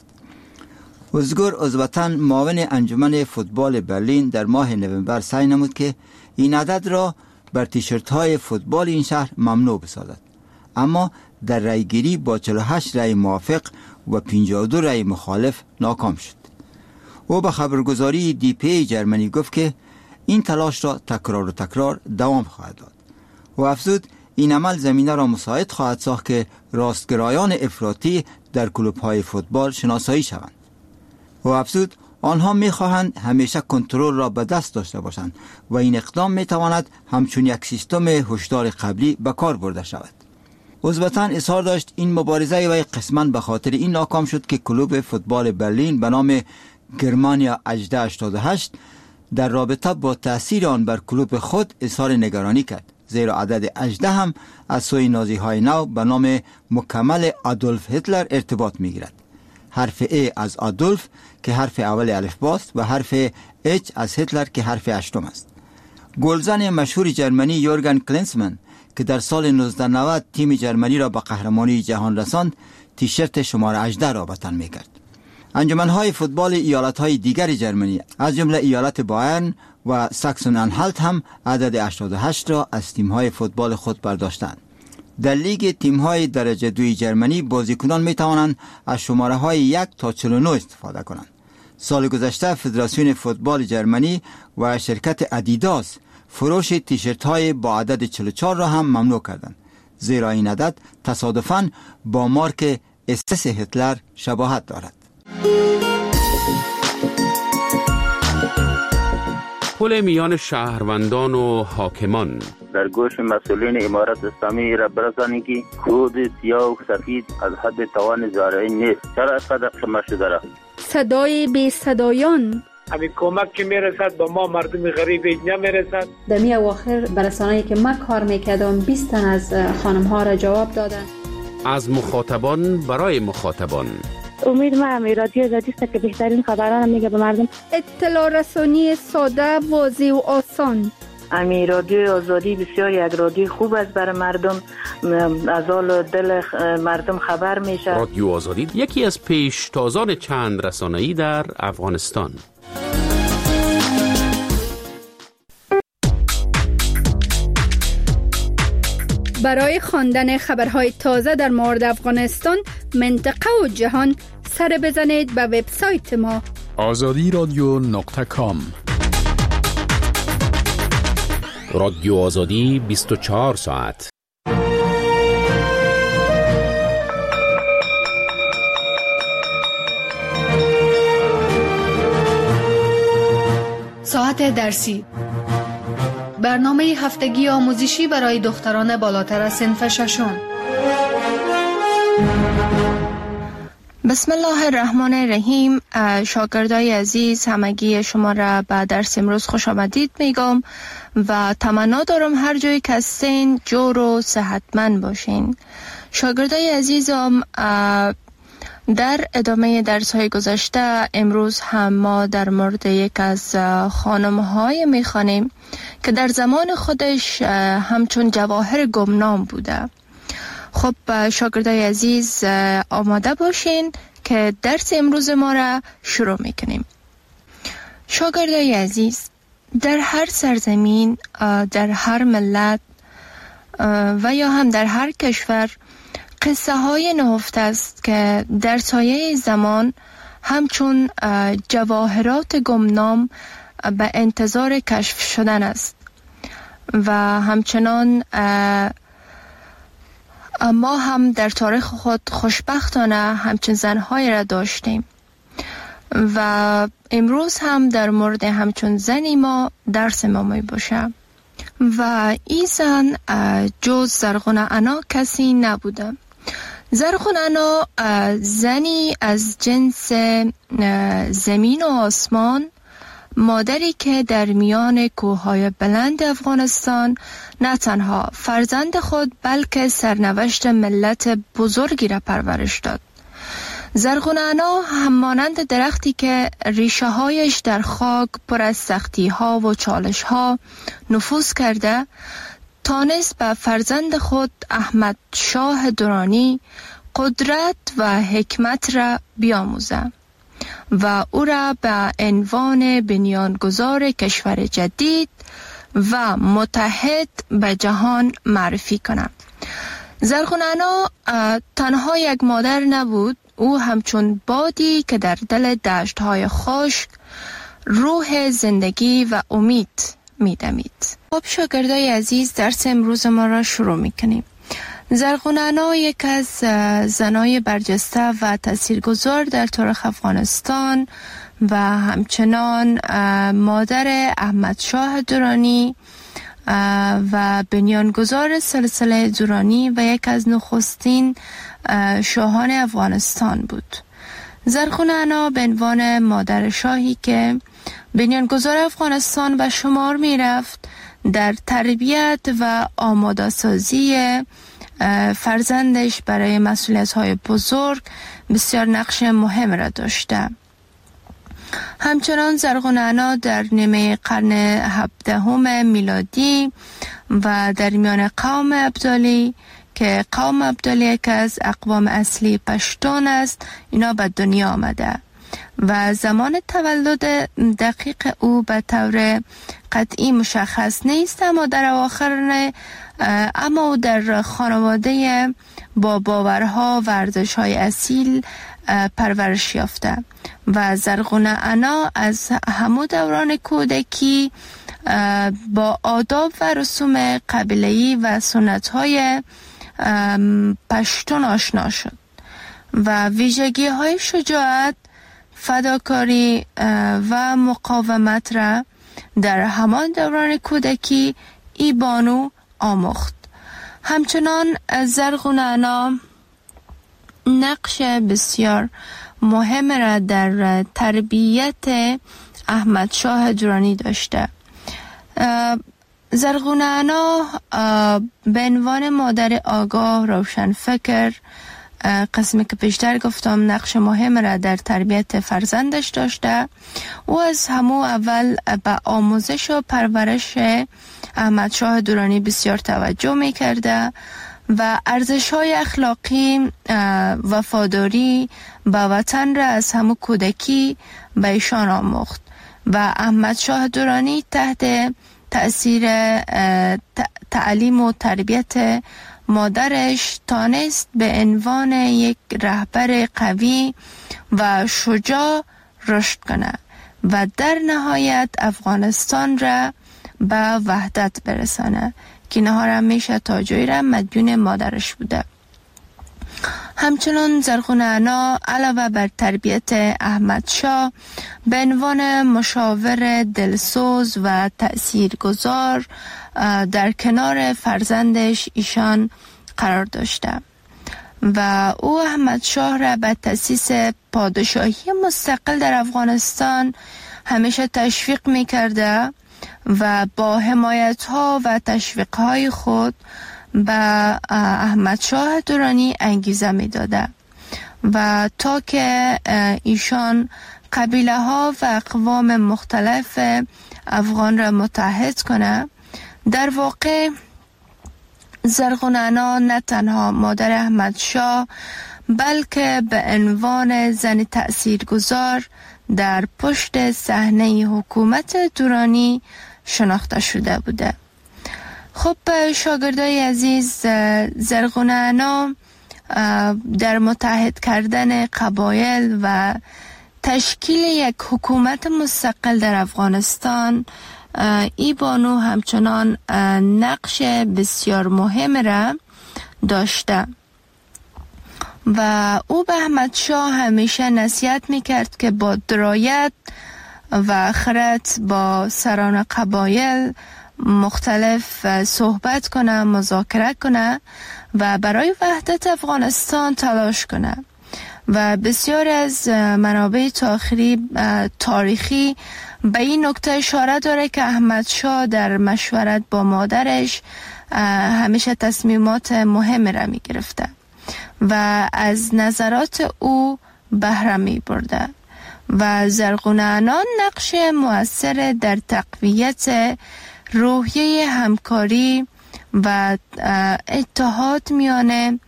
ازگور عضوتن معاون انجمن فوتبال برلین در ماه نوامبر سعی نمود که این عدد را بر تیشرت های فوتبال این شهر ممنوع بسازد، اما در رأیگیری با چهل و هشت رأی موافق و پنجاه و دو رأی مخالف ناکام شد. او به خبرگزاری دی پی جرمنی گفت که این تلاش را تکرار و تکرار دوام خواهد داد و افزود این عمل زمینه را مساعد خواهد ساخت که راستگرایان افراطی در کلوب‌های فوتبال شناسایی شوند. و افزود آنها می‌خواهند همیشه کنترل را به دست داشته باشند و این اقدام می‌تواند همچون یک سیستم هشدار قبلی به کار برده شود. عضوتن اظهار داشت این مبارزه و قسماً به خاطر این ناکام شد که کلوب فوتبال برلین به نام گرمانیا هجده هشتاد و هشت در رابطه با تأثیر آن بر کلوب خود اظهار نگرانی کرد، زیرا عدد هجده هم از سوی نازی های نو به نام مکمل آدولف هیتلر ارتباط می گیرد. حرف ای از آدولف که حرف اول الفباست و حرف اچ از هیتلر که حرف هشتم است. گلزن مشهور جرمنی یورگن کلینسمن که در سال نوزده نود تیم جرمنی را به قهرمانی جهان رساند، تیشرت شماره هجده را به تن می کرد. انجمن‌های فوتبال ایالت‌های دیگر جرمنی از جمله ایالت بایرن و ساکسون انهالت هم عدد هشتاد و هشت را از تیم‌های فوتبال خود برداشتند. در لیگ تیم‌های درجه دوی جرمنی بازیکنان می‌توانند از شماره‌های یک تا چهل و نه استفاده کنند. سال گذشته فدراسیون فوتبال جرمنی و شرکت ادیداس فروش تیشرت‌های با عدد چهل و چهار را هم ممنوع کردند، زیرا این عدد تصادفاً با مارک اس اس هیتلر شباهت دارد. پل میان شهروندان و حاکمان در گوش مسئولین امارت اسلامی را برسانید که کود سیاه و سفید از حد توان زارعی نیست. چرا اینقدر شما شده را؟ صدای بی صدایان همین کمک که میرسد با ما مردم غریب نمیرسد. در می اواخر برسانه‌ای که من کار میکردم بیست تن از خانم ها را جواب دادن. از مخاطبان برای مخاطبان. امید ما همی رادیو آزادی است که بهترین خبران میگه به مردم. اطلاع رسانی ساده، واضح و آسان. امی رادیو آزادی بسیار یک رادیو خوب است برای مردم، از حال دل مردم خبر میشه. رادیو آزادی یکی از پیشتازان چند رسانه‌ای در افغانستان. برای خواندن خبرهای تازه در مورد افغانستان، منطقه و جهان، سر بزنید به وبسایت ما آزادی رادیو نقطه کام. رادیو آزادی بیست و چهار ساعت. ساعت درسی، برنامه هفتگی آموزشی برای دختران بالاتر از صنف ششم. بسم الله الرحمن الرحیم. شاگردای عزیز، همگی شما را به درس امروز خوش آمدید میگم و تمنا دارم هر جایی که هستین جور و صحتمند باشین. شاگردای عزیزم، در ادامه درس های گذشته امروز هم ما در مورد یک از خانم های میخوانیم که در زمان خودش همچون جواهر گمنام بوده. خب شاگردای عزیز، آماده باشین که درس امروز ما را شروع میکنیم. شاگردای عزیز، در هر سرزمین، در هر ملت و یا هم در هر کشور قصه های نهفته است که در سایه زمان همچون جواهرات گمنام به انتظار کشف شدن است و همچنان ما هم در تاریخ خود خوشبختانه همچون زنهای را داشتیم و امروز هم در مورد همچون زنی ما درس ما می باشه و این زن جز زرغونه انا کسی نبوده. زرغونه انا زنی از جنس زمین و آسمان، مادری که در میان کوههای بلند افغانستان نه تنها فرزند خود بلکه سرنوشت ملت بزرگی را پرورش داد. زرغونه انا همانند درختی که ریشه هایش در خاک پر از سختی ها و چالش ها نفوذ کرده، تانست به فرزند خود احمد شاه درانی قدرت و حکمت را بیاموزه و او را به عنوان بنیانگذار کشور جدید و متحد به جهان معرفی کنه. زرغونه انا تنها یک مادر نبود، او همچون بادی که در دل دشت‌های خشک روح زندگی و امید می‌دمید. خب شاگردای عزیز، درس امروز ما را شروع می‌کنیم. زرغونه انا یک از زنای برجسته و تاثیرگذار در تاریخ افغانستان و همچنان مادر احمد شاه درانی و بنیانگذار سلسله درانی و یک از نخستین شاهان افغانستان بود. زرغونه انا به عنوان مادر شاهی که بنیانگذار افغانستان به شمار می رفت، در تربیت و آماده سازی فرزندش برای مسئولیت‌های بزرگ بسیار نقش مهم را داشته. همچنان زرغونه انا در نیمه قرن هفدهم میلادی و در میان قوم ابدالی که قوم ابدالی یک از اقوام اصلی پشتون است، اینا به دنیا آمده و زمان تولد دقیق او به طور قطعی مشخص نیست، اما در اواخر اما او در خانواده با باورها و ارزش‌های اصیل پرورش یافته و زرغونه انا از همون دوران کودکی با آداب و رسوم قبیله‌ای و سنت‌های پشتون آشنا شد و ویژگی‌های شجاعت، فداکاری و مقاومت را در همان دوران کودکی ای بانو آموخت. همچنان زرغونه انا نقش بسیار مهم را در تربیت احمد شاه درانی داشته. زرغونه انا به عنوان مادر آگاه، روشن فکر، قسمی که پیشتر گفتم نقش مهم را در تربیت فرزندش داشته و از همو اول به آموزش و پرورش احمد شاه درانی بسیار توجه می کرده و ارزش های اخلاقی، وفاداری به وطن را از همو کودکی به ایشان آموخت و احمد شاه درانی تحت تأثیر تعلیم و تربیت مادرش تانست به عنوان یک رهبر قوی و شجاع رشد کنه و در نهایت افغانستان را به وحدت برسانه که نهار همیشه تاجوی را مدیون مادرش بوده. همچنان زرغونه انا علاوه بر تربیت احمد شاه به عنوان مشاور دلسوز و تأثیرگذار در کنار فرزندش ایشان قرار داشته و او احمد شاه را به تأسیس پادشاهی مستقل در افغانستان همیشه تشویق می کرده و با حمایت ها و تشویق های خود به احمد شاه درانی انگیزه می داده و تا که ایشان قبیله ها و اقوام مختلف افغان را متحد کنه. در واقع زرغونه انا نه تنها مادر احمد شاه بلکه به عنوان زن تأثیرگذار در پشت صحنه حکومت درانی شناخته شده بوده. خب شاگردای عزیز، زرغونه انا در متحد کردن قبایل و تشکیل یک حکومت مستقل در افغانستان ای بانو همچنان نقش بسیار مهم را داشته و او به احمد شاه همیشه نصیحت میکرد که با درایت و خرد با سران قبایل مختلف صحبت کنه، مذاکره کنه و برای وحدت افغانستان تلاش کنه و بسیار از منابع تاریخی تاریخی به این نکته اشاره داره که احمد شاه در مشورت با مادرش همیشه تصمیمات مهم را می گرفته و از نظرات او بهره می برده و زرغونه انا نقش مؤثر در تقویت روحیه همکاری و اتحاد میان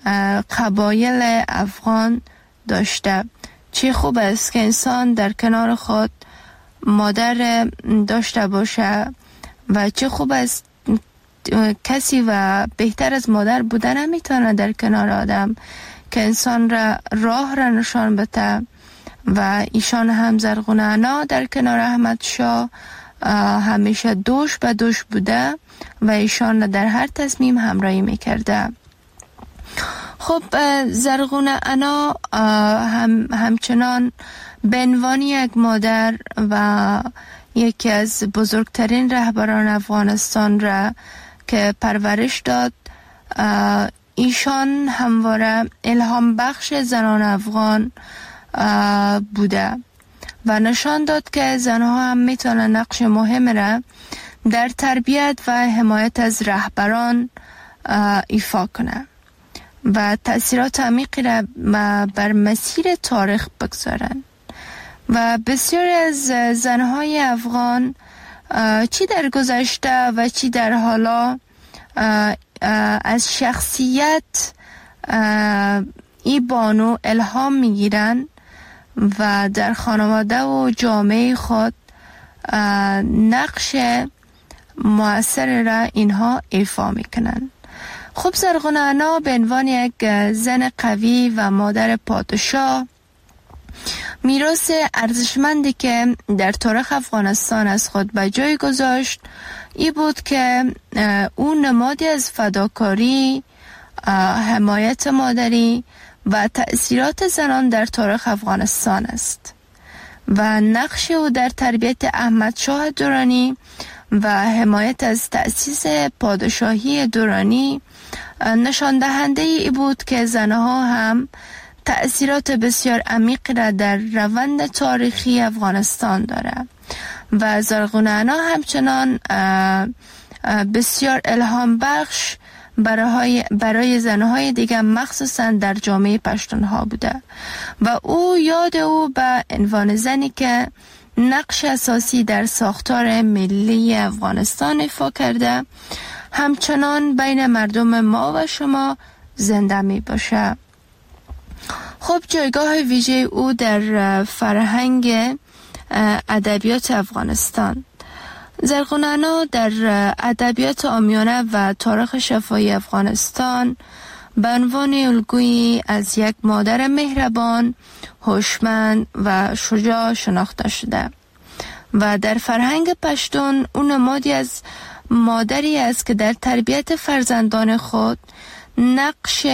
قبایل افغان داشته. چه خوب است که انسان در کنار خود مادر داشته باشه و چه خوب است کسی و بهتر از مادر بودن نمیتونه در کنار آدم که انسان را راه را نشان بده و ایشان هم زرغونه انا در کنار احمد شاه همیشه دوش به دوش بوده و ایشان در هر تصمیم همراهی میکرده. خب زرغونه انا هم همچنان به عنوان یک مادر و یکی از بزرگترین رهبران افغانستان را که پرورش داد، ایشان همواره الهام بخش زنان افغان بوده و نشان داد که زنها هم میتونن نقش مهم را در تربیت و حمایت از رهبران ایفا کنه و تأثیرات عمیقی را بر مسیر تاریخ بگذارن و بسیاری از زنهای افغان چی در گذشته و چی در حالا از شخصیت ای بانو الهام میگیرن و در خانواده و جامعه خود نقش مؤثر را اینها ایفا میکنن. خب زرغونه انا به عنوان یک زن قوی و مادر پادشاه میراث ارزشمندی که در تاریخ افغانستان از خود به جای گذاشت ای بود که او نمادی از فداکاری، حمایت مادری و تأثیرات زنان در تاریخ افغانستان است و نقش او در تربیت احمد شاه درانی و حمایت از تأسیس پادشاهی درانی نشان دهنده ای بود که زنها هم تأثیرات بسیار عمیق را در روند تاریخی افغانستان داره و زرغونه انا همچنان بسیار الهام بخش برای برای زنهای دیگر مخصوصا در جامعه پشتونها بوده و او یاد او به عنوان زنی که نقش اساسی در ساختار ملی افغانستان ایفا کرده همچنان بین مردم ما و شما زنده می باشه. خب جایگاه ویژه او در فرهنگ ادبیات افغانستان. زرغونانا در ادبیات عامیانه و تاریخ شفاهی افغانستان به عنوان الگویی از یک مادر مهربان، هوشمند و شجاع شناخته شده و در فرهنگ پشتون اون نمادی از مادری است که در تربیت فرزندان خود نقش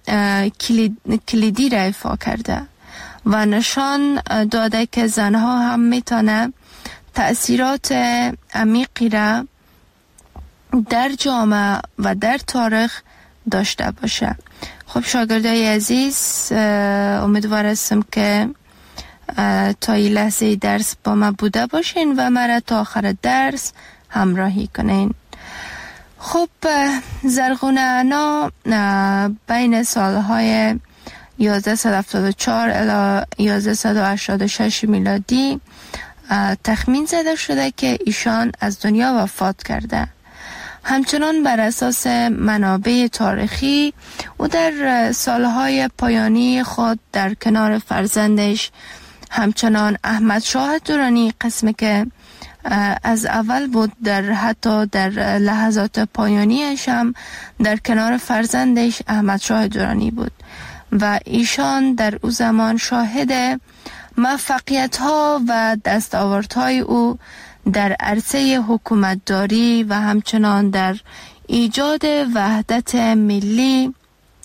کلیدی را ایفا کرده و نشان داده که زنها هم میتونه تأثیرات عمیقی را در جامعه و در تاریخ داشته باشه. خب شاگردای عزیز، امیدوار هستم که تا این لحظه درس با ما بوده باشین و مرا تا آخر درس همراهی کنین. خب زرغونانا بین سالهای یازده هفتاد و چهار الی یازده هشتاد و شش میلادی تخمین زده شده که ایشان از دنیا وفات کرده. همچنان بر اساس منابع تاریخی او در سالهای پایانی خود در کنار فرزندش همچنان احمد شاه درانی، قسمی که از اول بود، در حتی در لحظات پایانیش هم در کنار فرزندش احمد شاه درانی بود و ایشان در او زمان شاهد موفقیت ها و دستاوردهای او در عرصه حکومتداری و همچنان در ایجاد وحدت ملی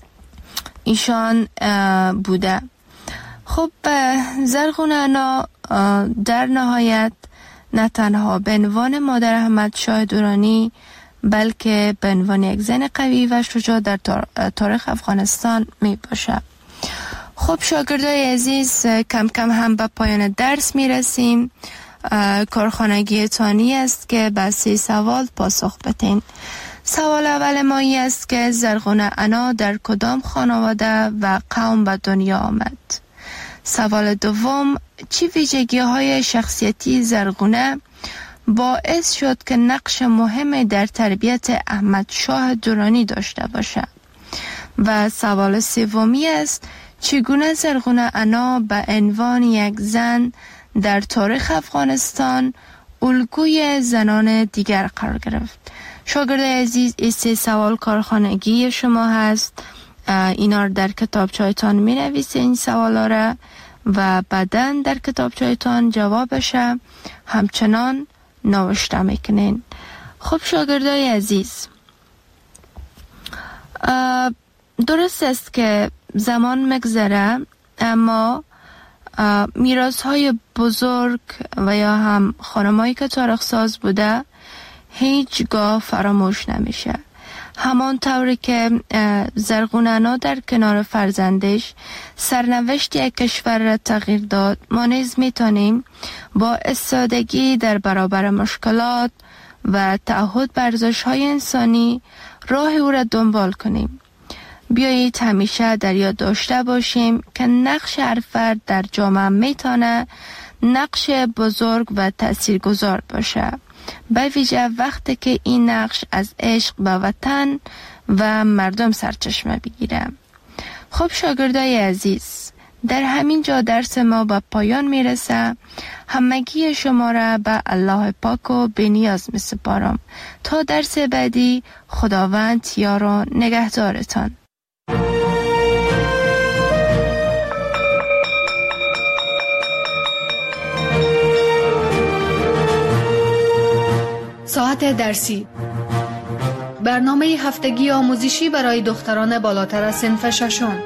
ایشان بوده. خب زرغونانا در نهایت نه تنها به عنوان مادر احمد شاه درانی بلکه به عنوان یک زن قوی و شجاع در تاریخ افغانستان می باشه. خب شاگردای عزیز، کم کم هم به پایان درس می رسیم. کارخانگی تانی است که به سه سوال پاسخ بدین. سوال اول ما این است که زرغونانا در کدام خانواده و قوم به دنیا آمد؟ سوال دوم، چی ویژگی های شخصیتی زرغونه باعث شد که نقش مهم در تربیت احمد شاه درانی داشته باشد؟ و سوال سومی است چگونه زرغونانا به عنوان یک زن در تاریخ افغانستان الگوی زنان دیگر قرار گرفت؟ شاگرد عزیز، این سه سوال کارخانگی شما هست. اینا رو در کتابچه‌تان می نویسین این سوالا را و بعداً در کتابچه‌تان جوابش همچنان نوشته میکنین. خب شاگردای عزیز، درست است که زمان مگذره اما میراث های بزرگ و یا هم خانمایی که تاریخ ساز بوده هیچگاه فراموش نمیشه. همان طوری که زرغونانا در کنار فرزندش سرنوشت یک کشور را تغییر داد، ما نیز میتونیم با استادگی در برابر مشکلات و تعهد بر ارزش‌های انسانی راه او را دنبال کنیم. بیایید همیشه در یاد داشته باشیم که نقش هر فرد در جامعه میتونه نقش بزرگ و تاثیرگذار باشه، به ویژه وقتی که این نقش از عشق به وطن و مردم سرچشمه بگیره. خب شاگردای عزیز، در همین جا درس ما به پایان میرسه. همگی شما را به الله پاک و بی‌نیاز می سپارم. تا درس بعدی، خداوند یار و نگهدارتان. ساعت درسی، برنامه هفتگی آموزشی برای دختران بالاتر از صنف ششم.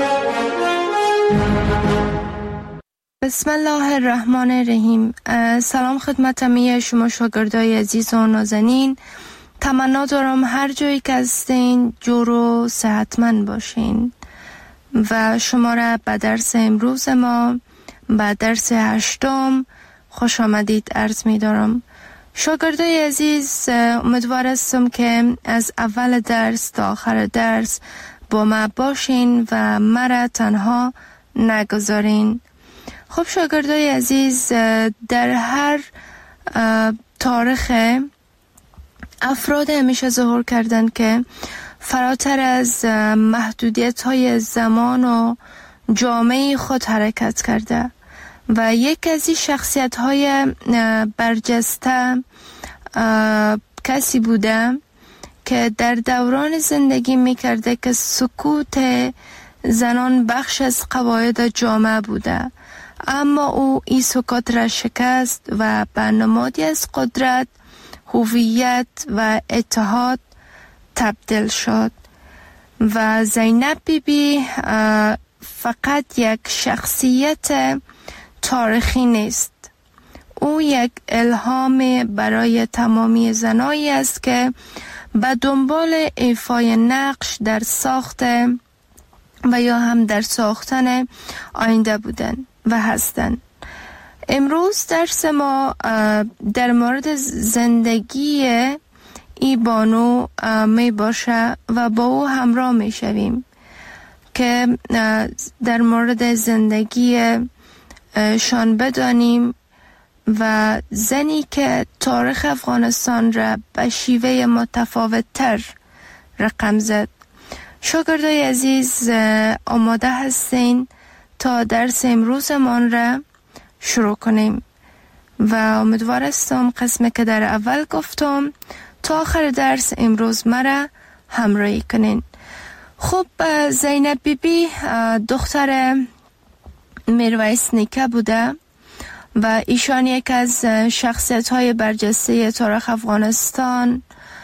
بسم الله الرحمن الرحیم. سلام خدمت همه شما شاگردای عزیز و نازنین. تمنا دارم هر جایی که هستین جور و صحتمند باشین و شما را به درس امروز ما، به درس هشتم خوش آمدید عرض می دارم. شاگردای عزیز، امیدوار هستم که از اول درس تا آخر درس با ما باشین و مرا تنها نگذارین. خب شاگردای عزیز، در هر تاریخ افراد همیشه ظهور کردند که فراتر از محدودیت های زمان و جامعه خود حرکت کرده و یک از این شخصیت های برجسته کسی بوده که در دوران زندگی می کرده که سکوت زنان بخش از قواعد جامعه بوده، اما او این سکوت را شکست و به نمادی از قدرت، هویت و اتحاد تبدیل شد. و زینب بی بی فقط یک شخصیت تاریخی نیست، او یک الهام برای تمامی زنایی است که به دنبال ایفای نقش در ساخت و یا هم در ساختن آینده بودن و هستند. امروز درس ما در مورد زندگی ای بانو می باشه و با او همراه می شویم که در مورد زندگی شان بدانیم و زنی که تاریخ افغانستان را به شیوه متفاوت تر رقم زد. شاگردای عزیز، آماده هستین تا درس امروزمان را شروع کنیم و امیدوار هستم قسمی که در اول گفتم تا آخر درس امروز مرا همراهی کنین. خب زینب بی بی دختر میرویس نیکه بوده و ایشان یک از شخصیت های برجسته تاریخ افغانستان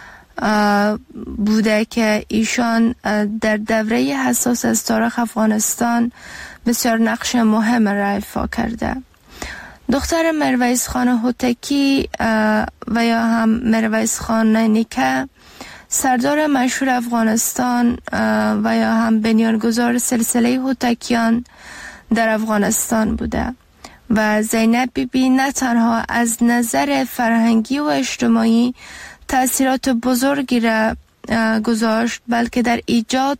بوده که ایشان در دوره حساس از تاریخ افغانستان بسیار نقش مهم را ایفا کرده. دختر میرویس خان هوتکی و یا هم میرویس خان نیکه سردار مشهور افغانستان و یا هم بنیانگذار سلسله هوتکیان در افغانستان بوده و زینب بی بی نه تنها از نظر فرهنگی و اجتماعی تأثیرات بزرگی را گذاشت، بلکه در ایجاد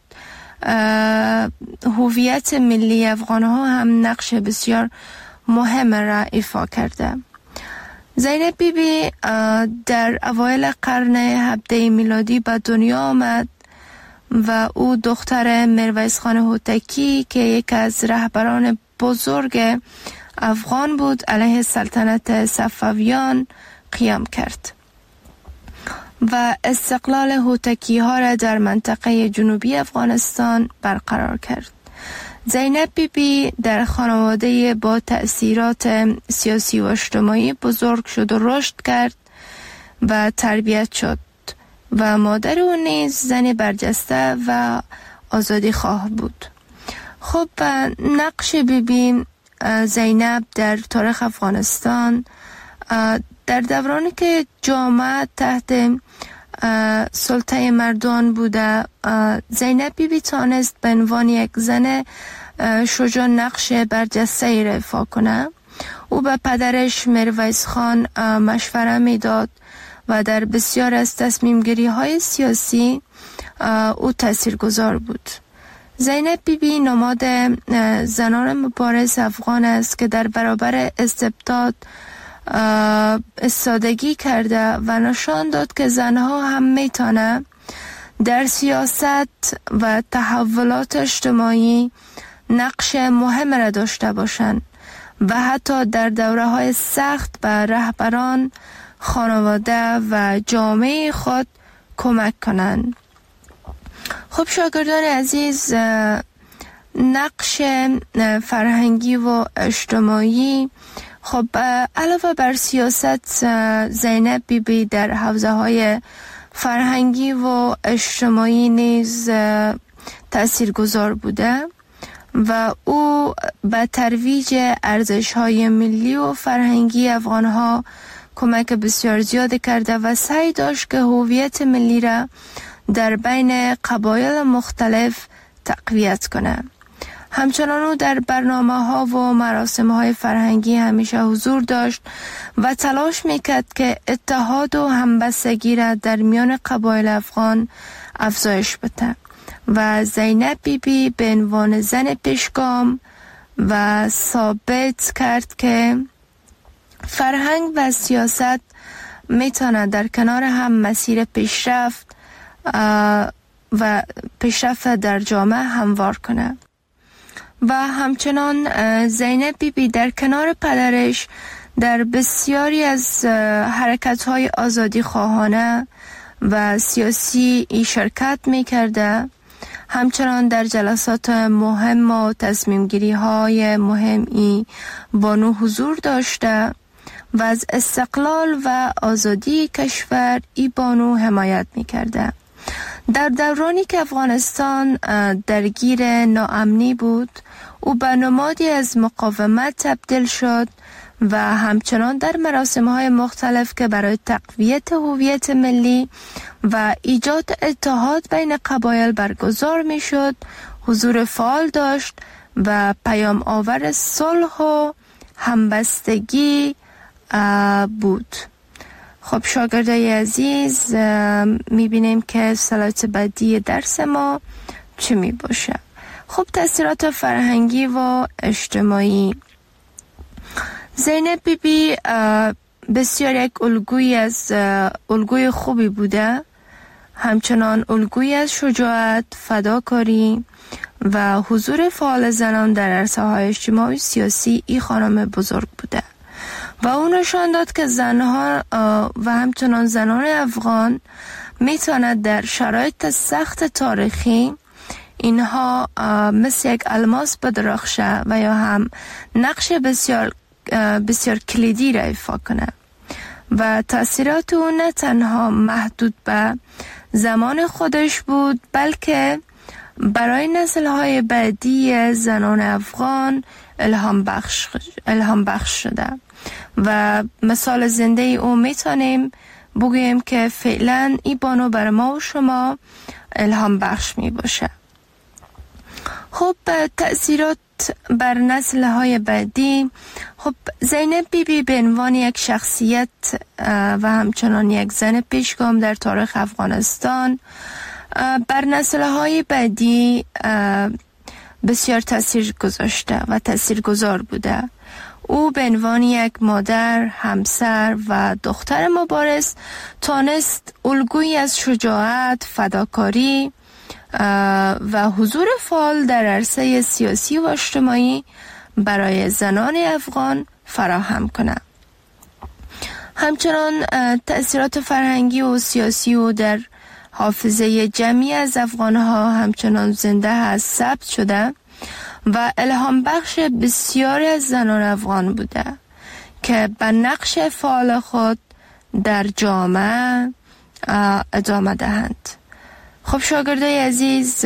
هویت ملی افغان ها هم نقش بسیار مهم را ایفا کرده. زینب بی بی در اوایل قرن هفدهم میلادی به دنیا آمد و او دختر میرویس خان هوتکی که یک از رهبران بزرگ افغان بود علیه سلطنت صفویان قیام کرد و استقلال هوتکی ها را در منطقه جنوبی افغانستان برقرار کرد. زینب بی بی در خانواده با تأثیرات سیاسی و اجتماعی بزرگ شد و رشد کرد و تربیت شد و مادر او نیز زن برجسته و آزادی خواه بود. خب نقش بی بی زینب در تاریخ افغانستان در دورانی که جامعه تحت سلطه مردان بوده، زینب بی بی تانست به عنوان یک زن شجاع نقش برجسته را ایفا کنه. او به پدرش میرویس خان مشوره میداد و در بسیار از تصمیم گیری های سیاسی او تاثیرگذار بود. زینب بی بی نماد زنان مبارز افغان است که در برابر استبداد استادگی کرده و نشان داد که زنها هم میتونه در سیاست و تحولات اجتماعی نقش مهم را داشته باشند و حتی در دوره های سخت به رهبران، خانواده و جامعه خود کمک کنند. خب شاگردان عزیز، نقش فرهنگی و اجتماعی، خب علاوه بر سیاست، زینب بی بی در حوزه های فرهنگی و اجتماعی نیز تاثیرگذار بوده و او به ترویج ارزش های ملی و فرهنگی افغان ها کمک بسیار زیاد کرده و سعی داشت که هویت ملی را در بین قبایل مختلف تقویت کنه. همچنان او در برنامه ها و مراسم های فرهنگی همیشه حضور داشت و تلاش میکرد که اتحاد و همبستگی را در میان قبایل افغان افزایش بده و زینب بی بی به عنوان زن پیشگام و ثابت کرد که فرهنگ و سیاست میتونه در کنار هم مسیر پیشرفت و پیشرفت در جامعه هموار کنه. و همچنان زینب بی بی در کنار پدرش در بسیاری از حرکت‌های آزادی خواهانه و سیاسی ای شرکت می‌کرده. همچنان در جلسات مهم و تصمیم گیری های مهمی بانو حضور داشته و از استقلال و آزادی کشور ای بانو حمایت می‌کرده. در دورانی که افغانستان درگیر ناامنی بود، او به نمادی از مقاومت تبدیل شد و همچنان در مراسم‌های مختلف که برای تقویت هویت ملی و ایجاد اتحاد بین قبایل برگزار می‌شد حضور فعال داشت و پیام آور صلح و همبستگی بود. خب شاگردای عزیز، می‌بینیم که سلایت بعدی درس ما چی می باشه؟ خب تأثیرات فرهنگی و اجتماعی. زینب بی بی بسیار یک الگوی از الگوی خوبی بوده، همچنان الگوی از شجاعت، فداکاری و حضور فعال زنان در عرصه‌های اجتماعی سیاسی ای خانم بزرگ بوده و اون نشان داد که زنها و همچنان زنان افغان میتواند در شرایط سخت تاریخی اینها مثل یک الماس بدرخشه و یا هم نقش بسیار بسیار کلیدی را ایفا کنه و تأثیرات اون نه تنها محدود به زمان خودش بود، بلکه برای نسل‌های بعدی زنان افغان الهام بخش الهام بخش شده و مثال زنده او میتونیم بگوییم که فعلا ای بانو بر ما و شما الهام بخش می باشه. خب تأثیرات بر نسل‌های بعدی. خب زینب بی بی به عنوان یک شخصیت و همچنان یک زن پیشگام در تاریخ افغانستان بر نسل‌های بعدی بسیار تأثیر گذاشته و تأثیرگذار بوده. او به عنوان یک مادر، همسر و دختر مبارز تانست الگویی از شجاعت، فداکاری و حضور فعال در عرصه سیاسی و اجتماعی برای زنان افغان فراهم کنند. همچنان تأثیرات فرهنگی و سیاسی او در حافظه جمعی از افغانها همچنان زنده هست، ثبت شده و الهام بخش بسیاری از زنان افغان بوده که به نقش فعال خود در جامعه ادامه دهند. خب شاگردای عزیز،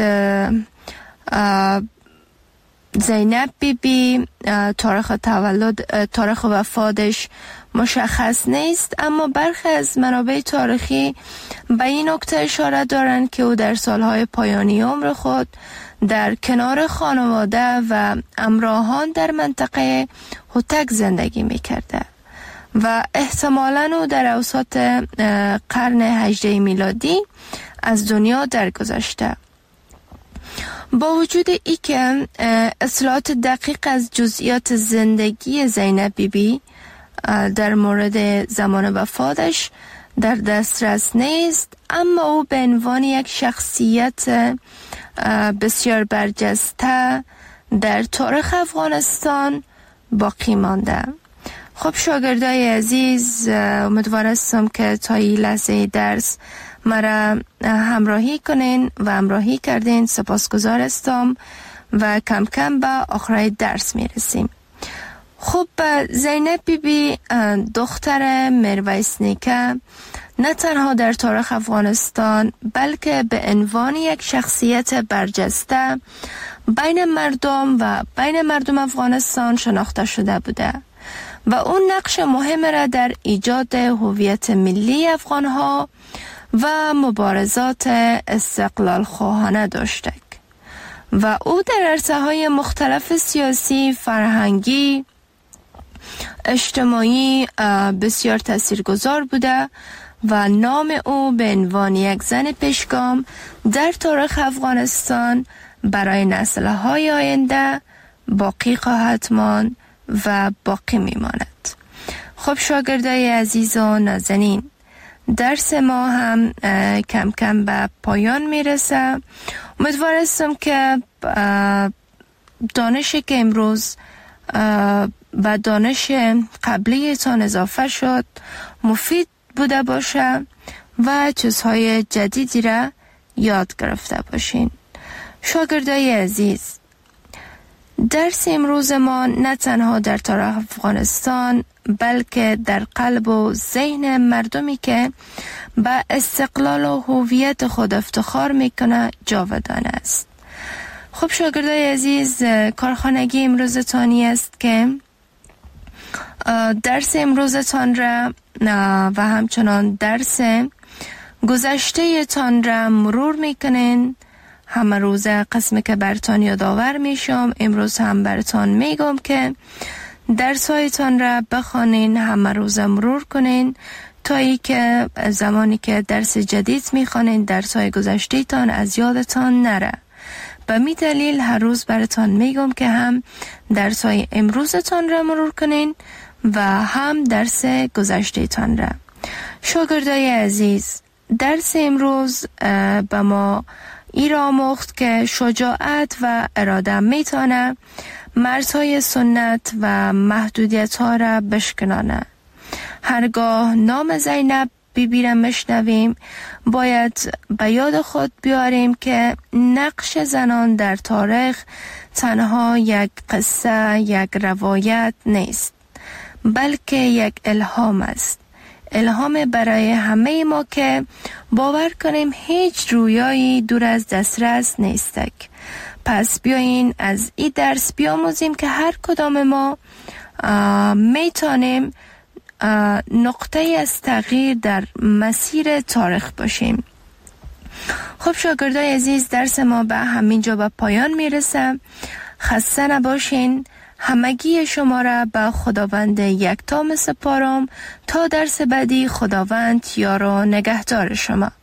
زینب بی بی تاریخ تولد تاریخ وفاتش مشخص نیست، اما برخی از منابع تاریخی به این نکته اشاره دارند که او در سالهای پایانی عمر خود در کنار خانواده و همراهان در منطقه هوتک زندگی می‌کرده و احتمالاً او در اوسط قرن هجدهم میلادی از دنیا درگذشته. با وجود ای که اطلاعات دقیق از جزئیات زندگی زینب بی بی در مورد زمان وفاتش در دسترس نیست، اما او به عنوان یک شخصیت بسیار برجسته در تاریخ افغانستان باقی مانده. خب شاگردای عزیز، امیدوار هستم که تا این لحظه درس مرا همراهی کنین و همراهی کردین. سپاسگزار هستم و کم کم به آخرای درس میرسیم. خب زینب بی بی دختر میرویس نیکه نه تنها در تاریخ افغانستان بلکه به عنوان یک شخصیت برجسته بین مردم و بین مردم افغانستان شناخته شده بوده و اون نقش مهم را در ایجاد هویت ملی افغانها و مبارزات استقلال خواهانه داشته و او در عرصه‌های مختلف سیاسی، فرهنگی، اجتماعی بسیار تاثیرگذار بوده و نام او به عنوان یک زن پیشگام در تاریخ افغانستان برای نسل‌های آینده باقی خواهد ماند و باقی میماند. خب شاگردای عزیز و نازنین، درس ما هم کم کم به پایان میرسه. امیدوار هستم که دانشی که امروز و دانش قبلی تان اضافه شد مفید بوده باشه و چیزهای جدیدی را یاد گرفته باشین. شاگردای عزیز، درس امروز ما نه تنها در تاریخ افغانستان بلکه در قلب و ذهن مردمی که به استقلال و هویت خود افتخار میکنه جاودان است. خب شاگردای عزیز، کارخانگی امروزتانی است که درس امروزتان را و همچنان درس گذشته تان را مرور میکنین. همه روز قسمی که برتان یادآور میشم، امروز هم برتان میگم که درس هایتان را بخوانین، همه روز مرور کنین تا ای که زمانی که درس جدید میخوانین درس های گذشته تان از یادتان نره. به می دلیل هر روز برتان میگم که هم درس های امروزتان را مرور کنین و هم درس گذشته تان را. شاگردای عزیز، درس امروز به ما ای را آموخت که شجاعت و اراده میتونه مرزهای سنت و محدودیت ها را بشکنانه. هرگاه نام زینب بیبی را مشنویم باید به یاد خود بیاریم که نقش زنان در تاریخ تنها یک قصه، یک روایت نیست، بلکه یک الهام است. الهام برای همه ما که باور کنیم هیچ رویایی دور از دسترس نیستک. پس بیایین از این درس بیاموزیم که هر کدام ما میتونیم نقطه از تغییر در مسیر تاریخ باشیم. خب شاگردای عزیز، درس ما به همینجا به پایان میرسه. خسته نباشین. همگی شما را به خداوند یکتا سپارم تا درس بعدی. خداوند یار و نگهدار شما.